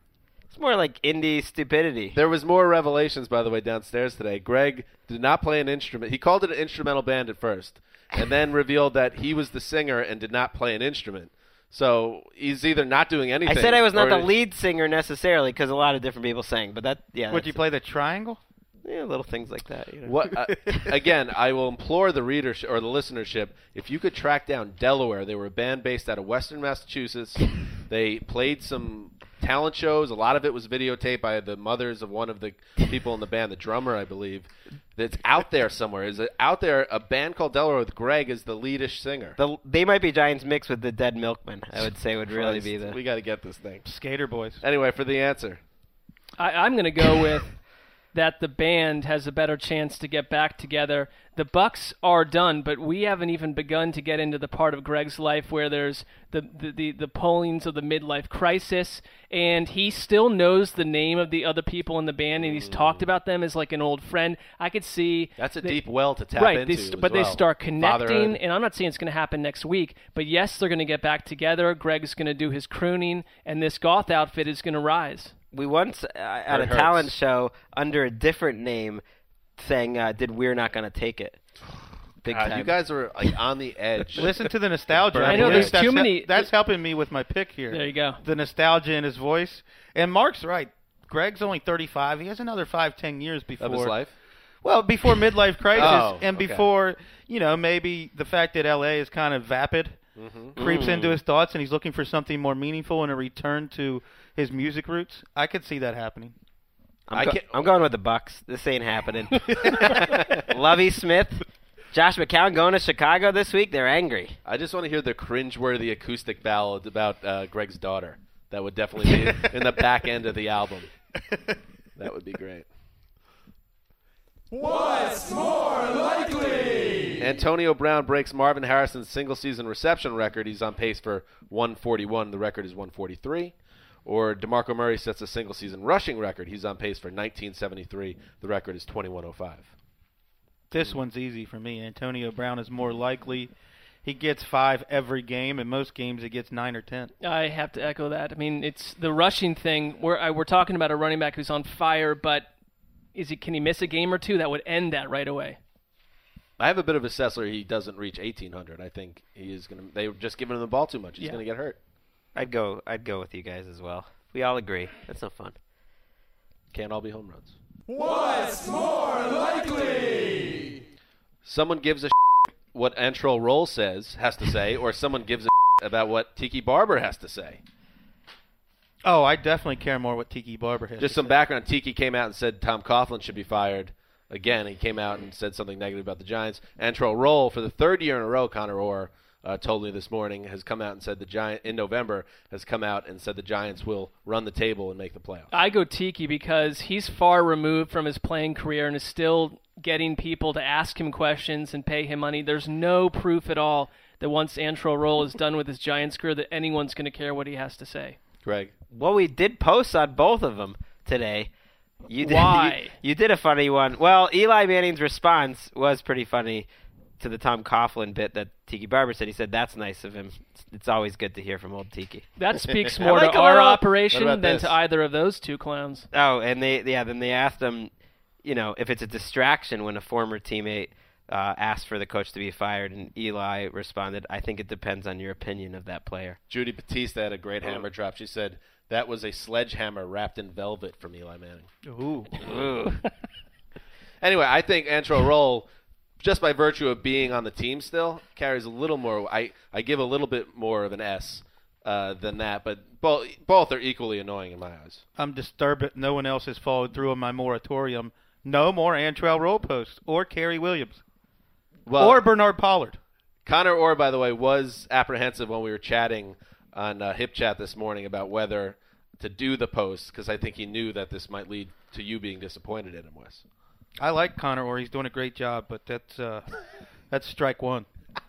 S7: It's more like indie stupidity.
S5: There was more revelations, by the way, downstairs today. Greg did not play an instrument. He called it an instrumental band at first, and then revealed that he was the singer and did not play an instrument. So he's either not doing anything.
S7: I said I was not
S5: or
S7: the lead singer necessarily because a lot of different people sang, but that yeah.
S6: Would you play the triangle?
S7: Yeah, little things like that. You know?
S5: What uh, again? I will implore the readership or the listenership, if you could track down Delaware. They were a band based out of Western Massachusetts. They played some talent shows. A lot of it was videotaped by the mothers of one of the people in the band, the drummer, I believe. That's out there somewhere. Is it out there? A band called Delaware with Greg as the leadish singer.
S7: The, they might be Giants mixed with the Dead Milkmen. I would say would really
S5: Christ,
S7: be the.
S5: We got to get this thing.
S6: Skater Boys.
S5: Anyway, for the answer,
S8: I, I'm going to go with that the band has a better chance to get back together. The Bucks are done, but we haven't even begun to get into the part of Greg's life where there's the the, the, the pollings of the midlife crisis, and he still knows the name of the other people in the band, and he's mm. talked about them as like an old friend. I could see...
S5: That's a
S8: they,
S5: deep well to tap
S8: right,
S5: into,
S8: they st-
S5: as
S8: But
S5: well.
S8: they start connecting,
S5: Fatherhood.
S8: and I'm not saying it's going to happen next week, but yes, they're going to get back together. Greg's going to do his crooning, and this goth outfit is going to rise.
S7: We once, uh, at
S5: It
S7: a
S5: hurts.
S7: talent show under a different name, sang, uh, did We're Not Gonna Take It. Big
S5: God,
S7: time.
S5: you guys are like on the edge.
S6: Listen to the nostalgia.
S8: I know, there's
S6: that's
S8: too
S6: he-
S8: many-
S6: That's helping me with my pick here.
S8: There you go.
S6: The nostalgia in his voice. And Mark's right. Greg's only thirty-five. He has another five, ten years before.
S5: Of his life?
S6: Well, before midlife crisis,
S5: Oh,
S6: and
S5: okay.
S6: before, you know, maybe the fact that L A is kind of vapid
S5: Mm-hmm.
S6: creeps
S7: Mm.
S6: into his thoughts, and he's looking for something more meaningful and a return to his music roots. I could see that happening.
S7: I'm,
S5: I
S7: go-
S5: can't-
S7: I'm going with the Bucks. This ain't happening. Lovey Smith, Josh McCown going to Chicago this week. They're angry.
S5: I just want to hear the cringeworthy acoustic ballad about uh, Greg's daughter. That would definitely be in the back end of the album. That would be great.
S12: What's more likely?
S5: Antonio Brown breaks Marvin Harrison's single-season reception record. He's on pace for one forty-one. The record is one forty-three. Or DeMarco Murray sets a single-season rushing record. He's on pace for nineteen seventy-three. The record is twenty-one oh five.
S6: This one's easy for me. Antonio Brown is more likely. He gets five every game. In most games, he gets nine or ten.
S8: I have to echo that. I mean, it's the rushing thing. We're, I, we're talking about a running back who's on fire, but is he, can he miss a game or two? That would end that right away.
S5: I have a bit of a Sessler. He doesn't reach eighteen hundred. I think he is going to. They're just giving him the ball too much. He's
S8: Yeah.
S5: going to get hurt.
S7: I'd go. I'd go with you guys as well. We all agree. That's no fun.
S5: Can't all be home runs.
S12: What's more likely?
S5: Someone gives a what Antrel Roll says has to say, or someone gives a about what Tiki Barber has to say.
S6: Oh, I definitely care more what Tiki Barber has.
S5: Just
S6: to
S5: some
S6: say.
S5: background. Tiki came out and said Tom Coughlin should be fired. Again, he came out and said something negative about the Giants. Antrel Roll, for the third year in a row, Connor Orr uh, told me this morning, has come out and said the Giant in November has come out and said the Giants will run the table and make the playoffs.
S8: I go Tiki because he's far removed from his playing career and is still getting people to ask him questions and pay him money. There's no proof at all that once Antrel Roll is done with his Giants career that anyone's going to care what he has to say.
S5: Greg?
S7: Well, we did post on both of them today. You did,
S8: Why?
S7: You, you did a funny one. Well, Eli Manning's response was pretty funny to the Tom Coughlin bit that Tiki Barber said. He said, that's nice of him. It's, it's always good to hear from old Tiki.
S8: That speaks
S7: I
S8: more
S7: like
S8: to
S7: a
S8: our
S7: little-
S8: operation
S5: What about
S8: than
S5: this?
S8: to either of those two clowns.
S7: Oh, and they yeah, then they asked him, you know, if it's a distraction when a former teammate uh, asked for the coach to be fired, and Eli responded, I think it depends on your opinion of that player.
S5: Judy Batista had a great hammer drop. She said, that was a sledgehammer wrapped in velvet from Eli Manning.
S6: Ooh.
S7: Ooh.
S5: Anyway, I think Antrel Roll, just by virtue of being on the team still, carries a little more. I, I give a little bit more of an S uh, than that, but both both are equally annoying in my eyes.
S6: I'm disturbed that no one else has followed through on my moratorium. No more Antrel Roll posts or Kerry Williams
S5: Well,
S6: or Bernard Pollard.
S5: Connor Orr, by the way, was apprehensive when we were chatting on uh, Hip Chat this morning about whether to do the post, because I think he knew that this might lead to you being disappointed in him, Wes.
S6: I like Connor Orr. He's doing a great job, but that's uh, that's strike one.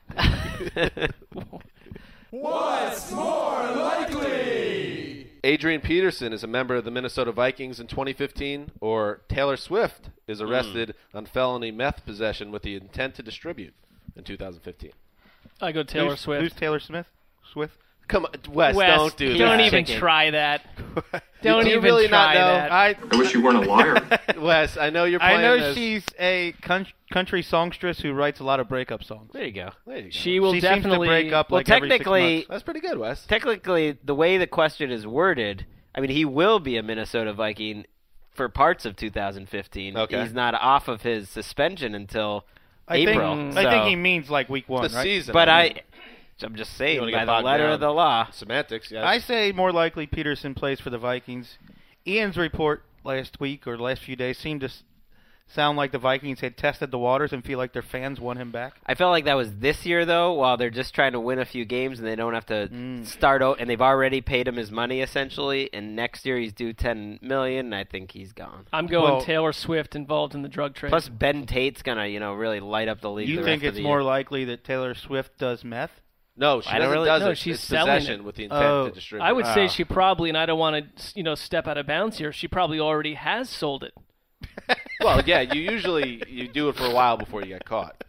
S12: What's more likely?
S5: Adrian Peterson is a member of the Minnesota Vikings in twenty fifteen, or Taylor Swift is arrested mm. on felony meth possession with the intent to distribute in two thousand fifteen.
S8: I go Taylor
S6: who's,
S8: Swift.
S6: Who's Taylor Smith? Swift?
S5: Come on, Wes,
S8: Wes
S5: don't do
S8: don't
S5: that.
S8: even try that. Don't
S5: Do you
S8: even
S5: really
S8: try
S5: not know?
S8: that.
S6: I,
S10: I wish you weren't a liar.
S5: Wes, I know you're playing
S6: I know
S5: this.
S6: she's a con- country songstress who writes a lot of breakup songs.
S7: There you go.
S5: There you go.
S8: She will
S6: she
S8: definitely
S6: seems to break up
S7: Well,
S6: like every six
S7: technically-
S6: months.
S5: That's pretty good, Wes.
S7: Technically, the way the question is worded, I mean, he will be a Minnesota Viking for parts of two thousand fifteen.
S5: Okay.
S7: He's not off of his suspension until
S6: I
S7: April.
S6: think,
S7: so.
S6: I think he means like week one,
S5: the
S6: right?
S5: season.
S7: But
S5: I mean,
S7: I, I'm just
S5: You
S7: saying,
S5: wanna
S7: by
S5: get
S7: the
S5: bogged
S7: letter
S5: down.
S7: of the law.
S5: semantics, yeah.
S6: I say more likely Peterson plays for the Vikings. Ian's report last week or the last few days seemed to s- sound like the Vikings had tested the waters and feel like their fans want him back.
S7: I felt like that was this year, though, while they're just trying to win a few games and they don't have to
S6: Mm.
S7: start out, and they've already paid him his money, essentially, and next year he's due ten million dollars, and I think he's gone.
S8: I'm going
S6: Well-
S8: Taylor Swift involved in the drug trade.
S7: Plus, Ben Tate's going to, you know, really light up the league
S6: You
S7: the
S6: think
S7: rest of
S6: it's
S7: the
S6: more
S7: year.
S6: likely that Taylor Swift does meth?
S5: no, she
S7: I don't
S5: doesn't
S7: really-
S5: does
S8: no,
S5: it.
S8: she's
S5: it's
S8: selling
S5: possession
S8: it.
S5: with the intent
S6: Oh.
S5: to distribute.
S8: I would say
S6: Wow.
S8: she probably, and I don't want to, you know, step out of bounds here. She probably already has sold it.
S5: Well, yeah, you usually you do it for a while before you get caught.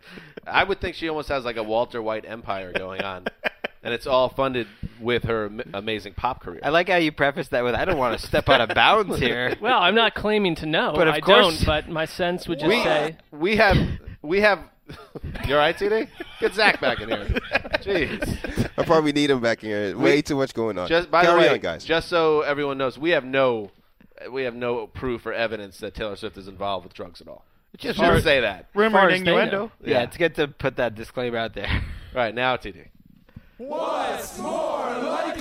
S5: I would think she almost has like a Walter White empire going on, and it's all funded with her am- amazing pop career.
S7: I like how you preface that with, I don't want to step out of bounds here.
S8: Well, I'm not claiming to know.
S7: But of
S8: I
S7: course-
S8: don't. But my sense would just
S5: we
S8: say
S5: we have we have. You all right, T D? Get Zach back in here. Jeez.
S11: I probably need him back in here. Way
S5: We-
S11: too much going on.
S5: Just by
S11: Carry
S5: the way,
S11: on, guys.
S5: just so everyone knows, we have no we have no proof or evidence that Taylor Swift is involved with drugs at all.
S6: Just
S5: Just
S6: rumor-
S5: say that.
S6: Rumor
S8: far
S6: and
S8: as they know.
S6: innuendo.
S7: Yeah,
S5: Yeah.
S7: it's good to put that disclaimer out there.
S5: All right, now T D.
S12: What's more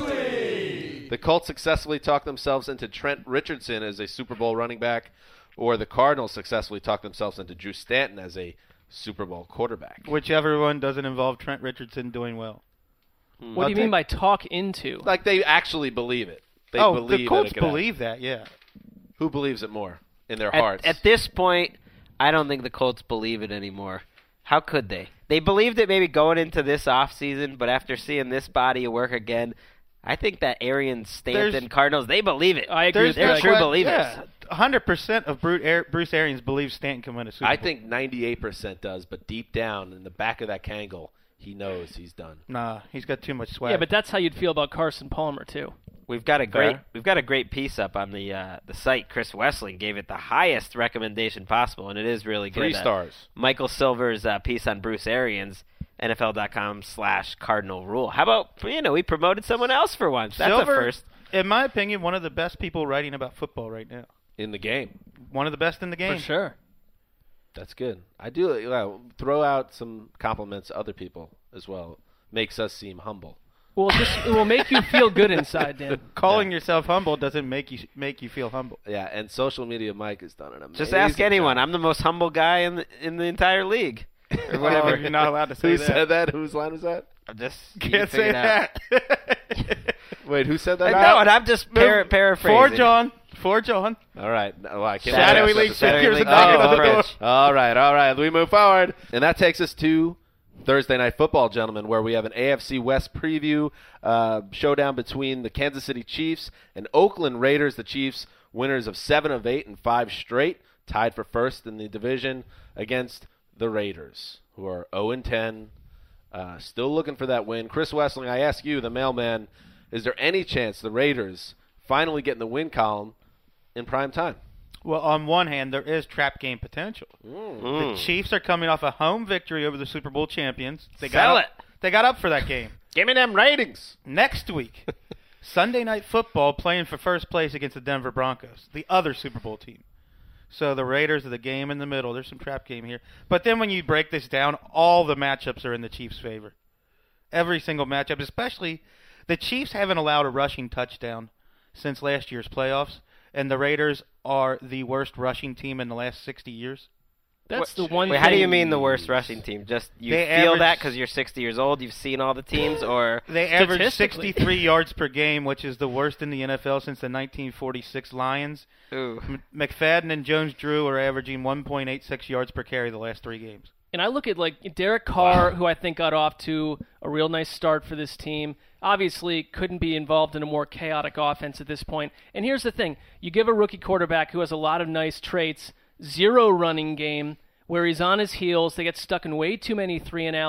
S12: likely?
S5: The Colts successfully talked themselves into Trent Richardson as a Super Bowl running back, or the Cardinals successfully talked themselves into Drew Stanton as a Super Bowl quarterback.
S6: Whichever one doesn't involve Trent Richardson doing well.
S8: what do you mean by talk into?
S5: Like they actually believe it. They
S6: oh,
S5: believe
S6: the
S5: that it
S6: Colts
S5: could happen.
S6: believe that, yeah.
S5: Who believes it more in their
S7: At,
S5: hearts?
S7: at this point, I don't think the Colts believe it anymore. How could they? They believed it maybe going into this offseason, but after seeing this body of work again, I think that Arian Stanton
S6: There's-
S7: Cardinals, they believe it.
S8: I agree
S6: There's,
S8: with
S7: They're
S8: Greg.
S7: true
S6: what-
S7: believers.
S6: Yeah, one hundred percent of Bruce, Ar- Bruce Arians believes Stanton can win a Super Bowl.
S5: I think ninety-eight percent does, but deep down in the back of that Kangol, he knows he's done.
S6: Nah, he's got too much swag.
S8: Yeah, but that's how you'd feel about Carson Palmer too.
S7: We've got a great
S5: Fair.
S7: we've got a great piece up on the uh, the site. Chris Wessling gave it the highest recommendation possible, and it is really good.
S5: Three
S7: Uh,
S5: stars.
S7: Michael Silver's uh, piece on Bruce Arians, N F L dot com slash Cardinal Rule. How about, you know, we promoted someone else for once. That's
S6: Silver,
S7: a first.
S6: in my opinion, one of the best people writing about football right now.
S5: In the game.
S6: One of the best in the game.
S8: For sure.
S5: That's good. I do well, throw out some compliments to other people as well. Makes us seem humble.
S8: Well, just it will make you feel good inside, Dan.
S6: Calling yourself humble doesn't make you make you feel humble.
S5: Yeah, and social media Mike has done an amazing
S7: Just ask anyone.
S5: job.
S7: I'm the most humble guy in the, in the entire league. Or whatever.
S6: Oh, you're not allowed to say
S5: Who
S6: that.
S5: said that? Whose line was that?
S7: I'm just you
S6: Can't
S7: figure
S6: say
S7: it out.
S6: that.
S5: Wait, who said
S7: I
S5: that?
S7: know, and I'm just par- paraphrasing.
S6: For John. For John.
S5: All right. No, I can't
S6: Shadowy
S5: Shadowy
S6: League figures
S7: League
S6: are knocking
S7: figures
S6: on the door.
S7: approach.
S5: All right, all right. We move forward. And that takes us to Thursday Night Football, gentlemen, where we have an A F C West preview uh, showdown between the Kansas City Chiefs and Oakland Raiders. The Chiefs, winners of seven of eight and five straight, tied for first in the division against the Raiders, who are oh and ten, uh, still looking for that win. Chris Wessling, I ask you, the mailman, is there any chance the Raiders finally get in the win column in prime time?
S6: Well, on one hand, there is trap game potential.
S7: Mm.
S6: The Chiefs are coming off a home victory over the Super Bowl champions. They
S7: Sell
S6: got
S7: it.
S6: Up, they got up for that game.
S7: Give me them ratings.
S6: Next week, Sunday Night Football playing for first place against the Denver Broncos, the other Super Bowl team. So the Raiders are the game in the middle. There's some trap game here. But then when you break this down, all the matchups are in the Chiefs' favor. Every single matchup, especially the Chiefs haven't allowed a rushing touchdown since last year's playoffs, and the Raiders are the worst rushing team in the last sixty years.
S8: That's the
S7: Wait,
S8: one
S7: Wait, how do you
S8: thing-
S7: mean the worst rushing team? Just you
S6: They
S7: feel
S6: average-
S7: that because you're sixty years old, you've seen all the teams, or
S6: They average
S8: Statistically.
S6: sixty-three yards per game, which is the worst in the N F L since the nineteen forty-six Lions.
S7: Ooh.
S6: M- McFadden and Jones-Drew are averaging one point eight six yards per carry the last three games.
S8: And I look at like Derek Carr, who I think got off to a real nice start for this team. Obviously, couldn't be involved in a more chaotic offense at this point. And here's the thing: you give a rookie quarterback who has a lot of nice traits, zero running game, where he's on his heels. They get stuck in way too many three and outs,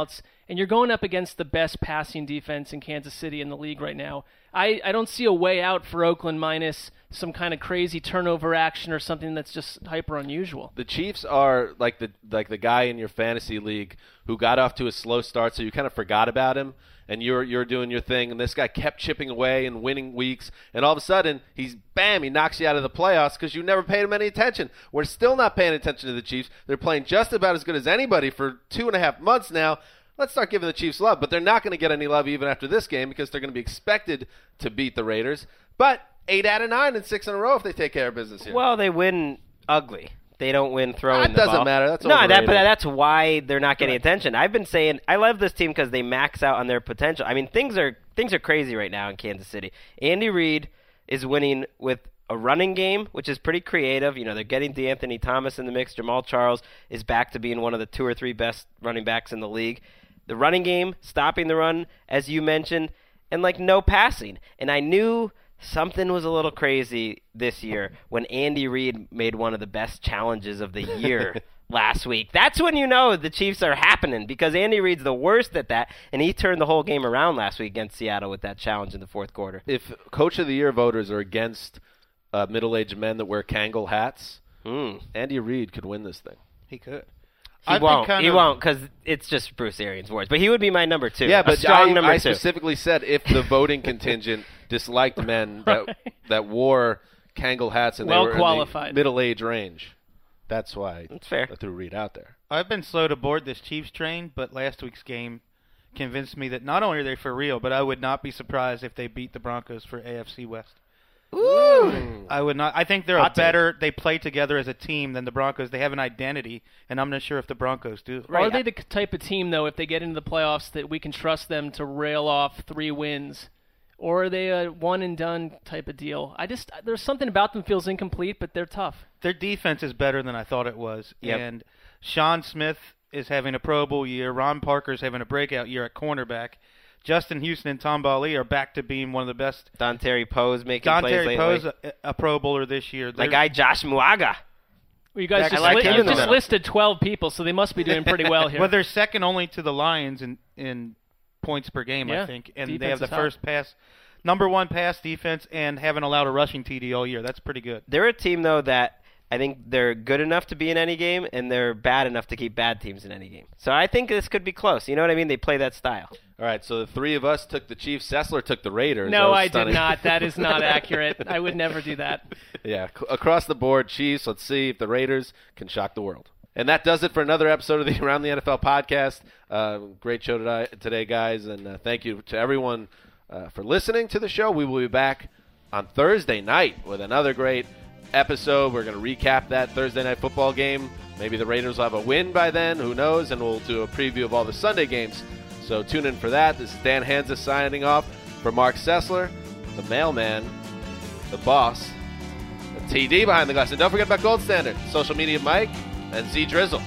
S8: and you're going up against the best passing defense in Kansas City in the league right now. I, I don't see a way out for Oakland minus some kind of crazy turnover action or something that's just hyper unusual.
S5: The Chiefs are like the like the guy in your fantasy league who got off to a slow start, so you kind of forgot about him, and you're you're doing your thing, and this guy kept chipping away and winning weeks, and all of a sudden, he's bam, he knocks you out of the playoffs because you never paid him any attention. We're still not paying attention to the Chiefs. They're playing just about as good as anybody for two and a half months now. Let's start giving the Chiefs love, but they're not going to get any love even after this game because they're going to be expected to beat the Raiders. But eight out of nine and six in a row if they take care of business here.
S7: Well, they win ugly. They don't win throwing
S5: that
S7: the ball.
S5: That doesn't matter. That's
S7: no,
S5: overrated.
S7: that, but that's why they're not getting attention. I've been saying I love this team because they max out on their potential. I mean, things are things are crazy right now in Kansas City. Andy Reid is winning with a running game, which is pretty creative. You know, they're getting DeAnthony Thomas in the mix. Jamal Charles is back to being one of the two or three best running backs in the league. The running game, stopping the run, as you mentioned, and, like, no passing. And I knew something was a little crazy this year when Andy Reid made one of the best challenges of the year last week. That's when you know the Chiefs are happening because Andy Reid's the worst at that, and he turned the whole game around last week against Seattle with that challenge in the fourth quarter.
S5: If Coach of the Year voters are against uh, middle-aged men that wear Kangol hats,
S7: mm.
S5: Andy Reid could win this thing.
S6: He could.
S7: He
S6: I've
S7: won't.
S6: kind
S7: he
S6: of...
S7: won't because it's just Bruce Arians' words. But he would be my number two.
S5: Yeah,
S7: a
S5: but
S7: strong
S5: I,
S7: number
S5: I
S7: two.
S5: specifically said if the voting contingent disliked men that
S8: Right.
S5: that wore Kangol hats and
S8: Well
S5: they were
S8: qualified.
S5: in the middle-age range. That's why
S7: That's fair.
S5: I threw Reid out there.
S6: I've been slow to board this Chiefs train, but last week's game convinced me that not only are they for real, but I would not be surprised if they beat the Broncos for A F C West.
S7: Ooh.
S6: I would not. I think they're
S7: Hot
S6: a better. They play together as a team than the Broncos. They have an identity, and I'm not sure if the Broncos do.
S8: Right. Are they the type of team, though, if they get into the playoffs, that we can trust them to rail off three wins? Or are they a one-and-done type of deal? I just There's something about them feels incomplete, but they're tough.
S6: Their defense is better than I thought it was.
S7: Yep.
S6: And Sean Smith is having a Pro Bowl year. Ron Parker's having a breakout year at cornerback. Justin Houston and Tom Bali are back to being one of the best.
S7: Don Terry Poe's making
S6: Don
S7: plays
S6: Terry
S7: lately.
S6: Poe's a, a Pro Bowler this year.
S7: My guy Josh Muaga.
S8: Well, you guys
S6: Jack-
S8: just,
S6: I like
S8: li-
S6: him
S8: you
S6: in the
S8: just
S6: middle.
S8: listed twelve people, so they must be doing pretty well here.
S6: Well, they're second only to the Lions in, in points per game,
S8: Yeah,
S6: I think. And
S8: defense
S6: they have the
S8: is hot.
S6: first pass, number one pass defense, and haven't allowed a rushing T D all year. That's pretty good.
S7: They're a team, though, that I think they're good enough to be in any game, and they're bad enough to keep bad teams in any game. So I think this could be close. You know what I mean? They play that style.
S5: All right, so the three of us took the Chiefs. Sessler took the Raiders. That
S8: no,
S5: was
S8: I
S5: stunning.
S8: did not. That is not accurate. I would never do that.
S5: Yeah, c- across the board, Chiefs. Let's see if the Raiders can shock the world. And that does it for another episode of the Around the N F L podcast. Uh, great show today, today guys, and uh, thank you to everyone uh, for listening to the show. We will be back on Thursday night with another great episode. We're going to recap that Thursday night football game. Maybe the Raiders will have a win by then. Who knows? And we'll do a preview of all the Sunday games. So tune in for that. This is Dan Hansa signing off for Mark Sessler, the mailman, the boss, the T D behind the glass. And don't forget about Gold Standard, social media Mike, and Z Drizzle.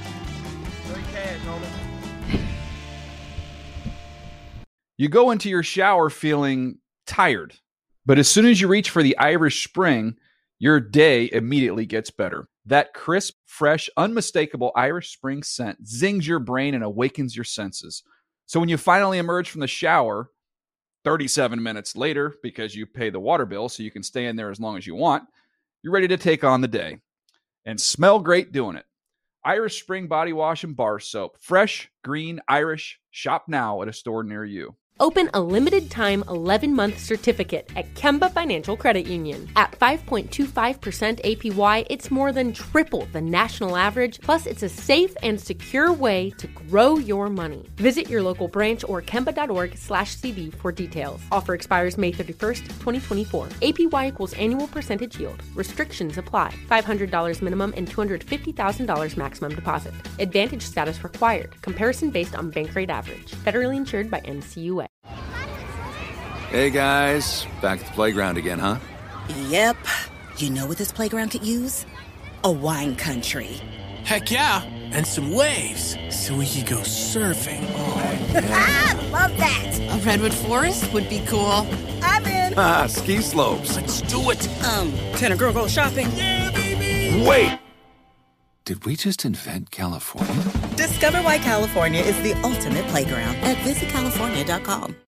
S1: You go into your shower feeling tired, but as soon as you reach for the Irish Spring, your day immediately gets better. That crisp, fresh, unmistakable Irish Spring scent zings your brain and awakens your senses. So when you finally emerge from the shower, thirty-seven minutes later, because you pay the water bill so you can stay in there as long as you want, you're ready to take on the day. And smell great doing it. Irish Spring Body Wash and Bar Soap. Fresh, green, Irish. Shop now at a store near you.
S13: Open a limited-time eleven-month certificate at Kemba Financial Credit Union. At five point two five percent A P Y, it's more than triple the national average, plus it's a safe and secure way to grow your money. Visit your local branch or kemba.org slash CD for details. Offer expires May thirty-first, twenty twenty-four. A P Y equals annual percentage yield. Restrictions apply. five hundred dollars minimum and two hundred fifty thousand dollars maximum deposit. Advantage status required. Comparison based on bank rate average. Federally insured by N C U A.
S14: Hey guys, back at the playground again, huh?
S15: Yep. You know what this playground could use? A wine country.
S16: Heck yeah, and some waves so we could go surfing. Oh,
S15: Ah, love that.
S17: A redwood forest would be cool.
S15: I'm in.
S14: Ah, ski slopes.
S16: Let's do it.
S15: Um, can a girl go shopping?
S16: Yeah, baby.
S14: Wait! Did we just invent California?
S15: Discover why California is the ultimate playground at visit california dot com.